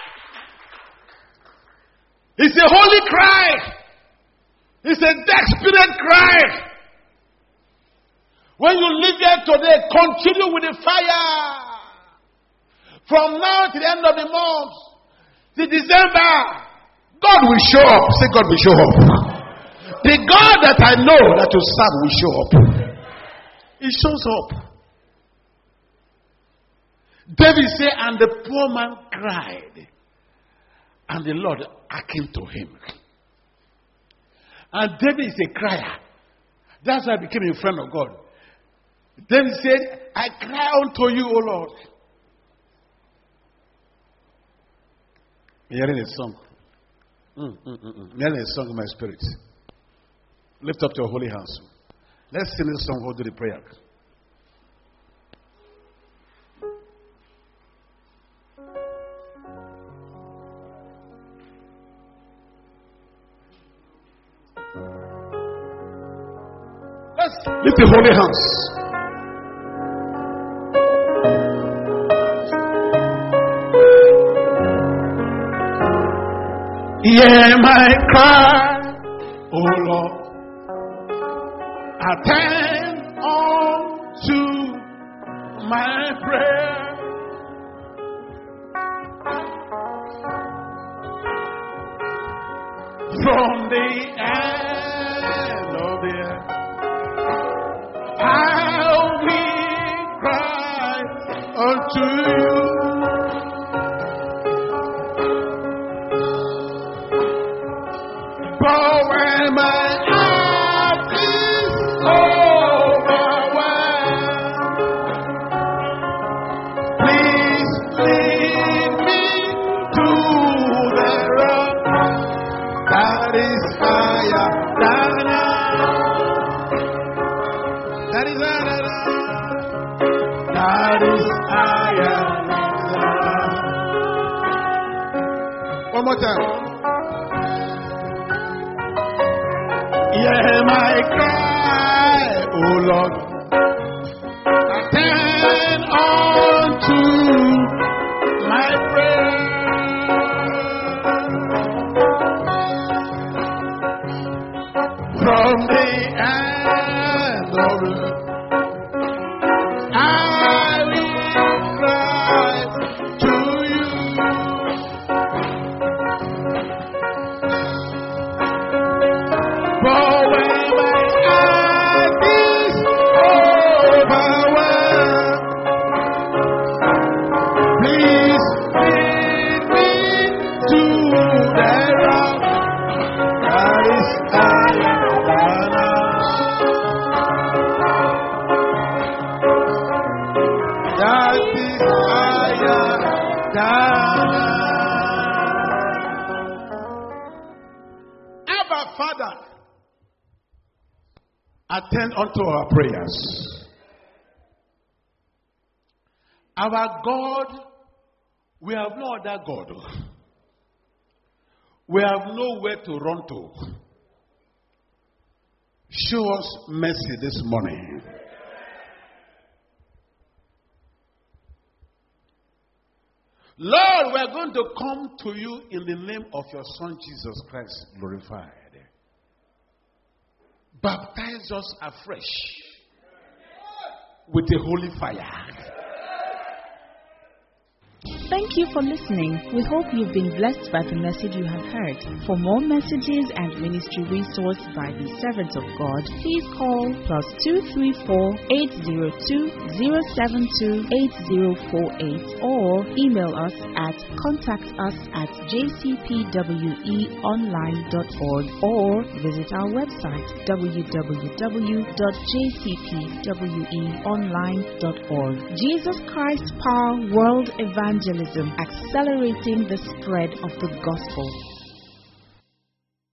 It's a holy cry. It's a desperate cry. When you live there today, continue with the fire. From now to the end of the month, to December, God will show up. Say, God will show up. The God that I know that you serve will show up. He shows up. David said, and the poor man cried, and the Lord hearkened to him. And David is a crier. That's why I became a friend of God. David said, I cry unto you, O Lord. I'm hearing a song. I'm hearing a song in my spirit. Lift up your holy hands. Let's sing this song. We'll do the prayer. Let's lift the holy hands. Hear my cry, O Lord. Attend unto my prayer. From the end of the earth, I will cry unto you. But when my heart is overwhelmed, please lead me to the rock that is higher than I. That is higher than I. One more time. Hear my cry, O Lord. Attend unto my prayer. From the end of the earth, I will cry to you. For when my heart is Our Father, attend unto our prayers. Our God, we have no other God. We have nowhere to run to. Show us mercy this morning. Lord, we are going to come to you in the name of your Son Jesus Christ glorified. Baptize us afresh with the holy fire. Thank you for listening. We hope you've been blessed by the message you have heard. For more messages and ministry resources by the servants of God, please call +234-802-072-8048 or email us at contactus@jcpweonline.org or visit our website www.jcpweonline.org. Jesus Christ Power World Evangelism, accelerating the spread of the gospel.